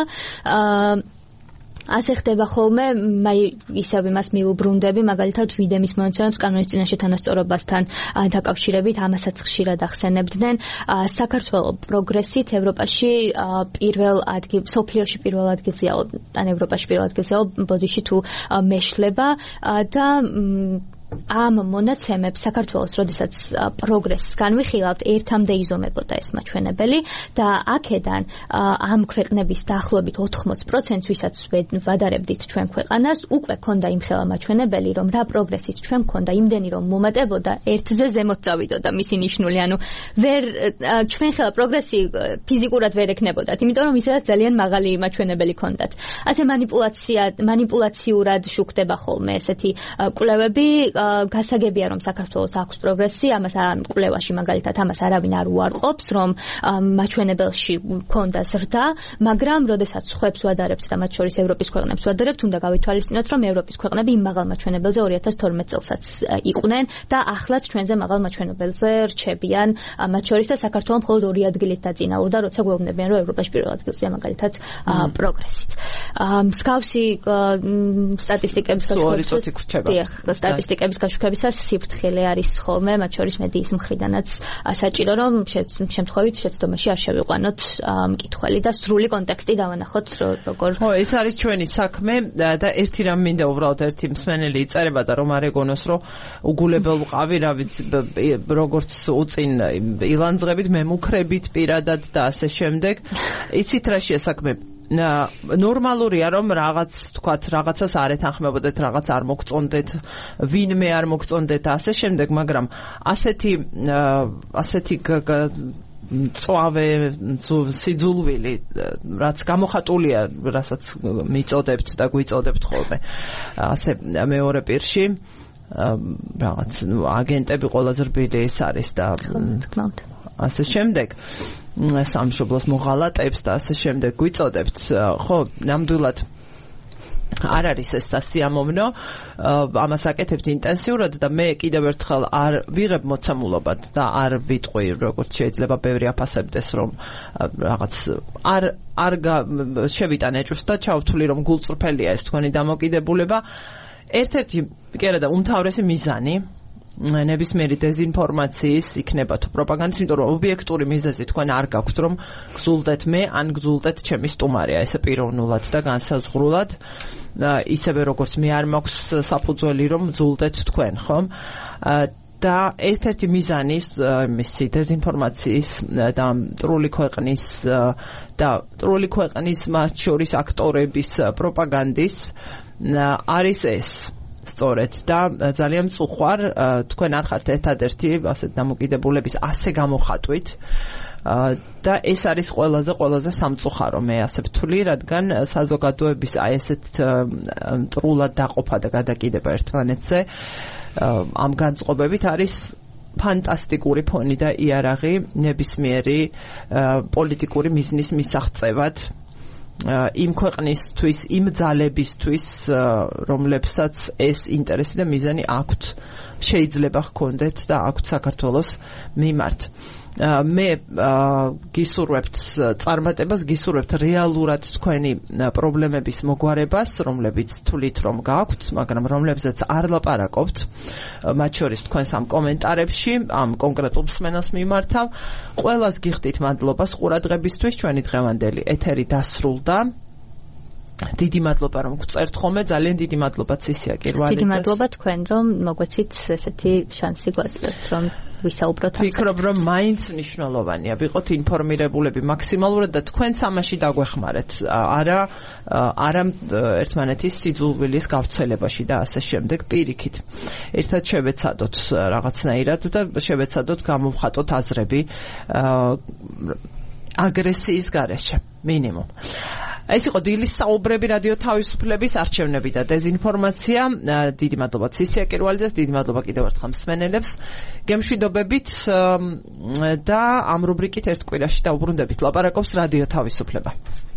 ასე ხდება ხოლმე, ისევ იმას მიუბრუნდები, მაგალითად ვიდემის მონაცემებს კანონის წინაშე თანასწორობასთან დაკავშირებით, ამასაც ხშირად ახსენებდნენ. საქართველოს პროგრესით ევროპაში მსოფლიოში პირველ ადგილზეა, ან ევროპაში პირველ ადგილზეა, ბოდიში თუ მეშლება და ამ მონაცემებს საქართველოს, როდესაც პროგრესს განვიხილავთ, ერთამდე იზომებოდა ეს მაჩვენებელი და აქედან ამ ქვეყნების დაახლოებით 80%-ს, ვისაც ვადარებდით ჩვენ ქვეყანას, უკვე ქონდა იმხელა მაჩვენებელი, რომ რა პროგრესით ჩვენ ქონდა, იმდენი რომ მომატებოდა, ერთზე ზემოთ წავიდოდა მისი ნიშნული, ანუ ჩვენ ხელა პროგრესი ფიზიკურად ვერ ექნებოდათ, იმიტომ რომ ისედაც ძალიან მაღალი მაჩვენებელი ქონდათ. ასე მანიპულაციურად შუქდება ხოლმე ესეთი კვლევები. გასაგებია, რომ საქართველოს აქვს პროგრესი, ამას კვლევაში მაგალითად ამას არავინ არ უარყოფს, რომ მაჩვენებელში ქონდა ზრდა, მაგრამ როდესაც ხვებს ვადარებთ და მათ შორის ევროპის ქვეყნებს ვადარებთ, უნდა გავითვალისწინოთ, რომ ევროპის ქვეყნები იმ მაღალ მაჩვენებელზე 2012 წელსაც იყვნენ და ახლაც ჩვენზე მაღალ მაჩვენებელზე რჩებიან, მათ შორის და საქართველოს მხოლოდ 2 ადგილით დაწინაურდა, როცა გვეუბნებიან, რომ ევროპაში პირველ ადგილზეა მაგალითად პროგრესით. მსგავსი სტატისტიკების საკითხების გაშუქებისას სიფრთხილე არის ხოლმე, მათ შორის მედიის მხრიდანაც საჭირო, რომ შემთხვევით შეცდომაში არ შევიყვანოთ მკითხველი და სრული კონტექსტი დავანახოთ, როგორ. ხო, ეს არის ჩვენი საქმე და ერთი რამ მინდა უბრალოდ ერთი მსმენელი იწერება და რომ არ ეგონოს, რომ უგულებელ ვყავი, რა ვიცი, როგორც უწინ ილანძღებით, მემუქრებით პირადად და ასე შემდეგ. იცით რა შეასაქმე? ნორმალურია რომ რაღაცას არ ეთანხმებოდეთ, რაღაც არ მოგწონდეთ, ვინმე არ მოგწონდეთ და ასე შემდეგ, მაგრამ ასეთი წვავე სიძულვილი, რაც გამოხატულია, რასაც მიწოდებთ და გვიწოდებთ ხოლმე. ასე მეორე პირში რაღაც აგენტები ყველაზე რბილი ეს არის და ასე შემდეგ. სამშობლოს მოღალატებს და ასე შემდეგ გვიწოდებთ. ხო, ნამდვილად არ არის ეს სასიამოვნო, ამას აკეთებთ ინტენსიურად და მე კიდევ ერთხელ არ ვიღებ მოცემულობად და არ ვიტყვი, როგორც შეიძლება ბევრი აფასებდეს, რომ რაღაც არ შევიტან ეჭვს და ჩავთვლი, რომ გულწრფელია ეს თქვენი დამოკიდებულება. ერთ-ერთი კი არა და უმთავრესი მიზანი ნებისმიერი დეзინფორმაციის იქნება თუ პროპაგანდის, იმიტომ რომ ობიექტური მიზეზი თქვენ არ გაქვთ, რომ გზულდეთ მე ან გზულდეთ ჩემი სტუმარია, ესე პიროვნულად და განსაზღვრულად, ისევე როგორც მე არ მაქვს საფუძველი რომ გზულდეთ თქვენ, ხომ? და ერთ-ერთი მიზანი მისი დეзინფორმაციის და მტრული ქვეყნის მათ შორის აქტორების პროპაგანდის არის ეს. სწორედ და ძალიან მწუხვარ, თქვენ არ ხართ ერთადერთი ასეთ დამოკიდებულების ასე გამოხატვით და ეს არის ყველაზე სამწუხარო, მე ასე ვთვლი, რადგან საზოგადოების აი ესეთ მტრულად დაყოფა და გადაკიდება ერთმანეთზე ამ განწყობებით არის ფანტასტიკური ფონი და იარაღი ნებისმიერი პოლიტიკური მიზნის მისაღწევად იმ ქვეყნისთვის, იმ ძალებისთვის, რომლებსაც ეს ინტერესი და მიზანი აქვთ, შეიძლება ჰქონდეთ და აქვთ საქართველოს მიმართ. მე გისურვებთ წარმატებას, გისურვებთ რეალურად თქვენი პრობლემების მოგვარებას, რომლებიც თვლით რომ გაქვთ, მაგრამ რომლებზეც არ ლაპარაკობთ, მათ შორის თქვენს ამ კომენტარებში, ამ კონკრეტულ მსმენელს მიმართავ. ყველას გიხდით მადლობას ყურადღებისთვის, ჩვენი დღევანდელი ეთერი დასრულდა. დიდი მადლობა რომ გწერთ ხოლმე, ძალიან დიდი მადლობა ცისია კირვალიძეს. დიდი მადლობა თქვენ რომ მოგვეცით ესეთი შანსი გვაძლევთ რომ ვისაუბროთ ამ. ვფიქრობ რომ მაინც მნიშვნელოვანია ვიყოთ ინფორმირებულები მაქსიმალურად და თქვენც ამაში დაგვეხმარეთ. არა ერთმანეთის სიძულვილის გავრცელებაში და ასე შემდეგ პირიქით. ერთად შევეცადოთ რაღაცნაირად და შევეცადოთ გამოვხატოთ აზრები აგრესიის გარეშე მინიმუმ. ეს იყო დილის საუბრები რადიო თავისუფლების არჩევნები და დეзინფორმაცია. დიდი მადლობა ცისია კირვალიძეს, დიდი მადლობა კიდევ ერთხელ მსმენელებს. გემშვიდობებით და ამ რუბრიკით ერთ კვირაში დავუბრუნდებით. ლაპარაკობს რადიო თავისუფლება.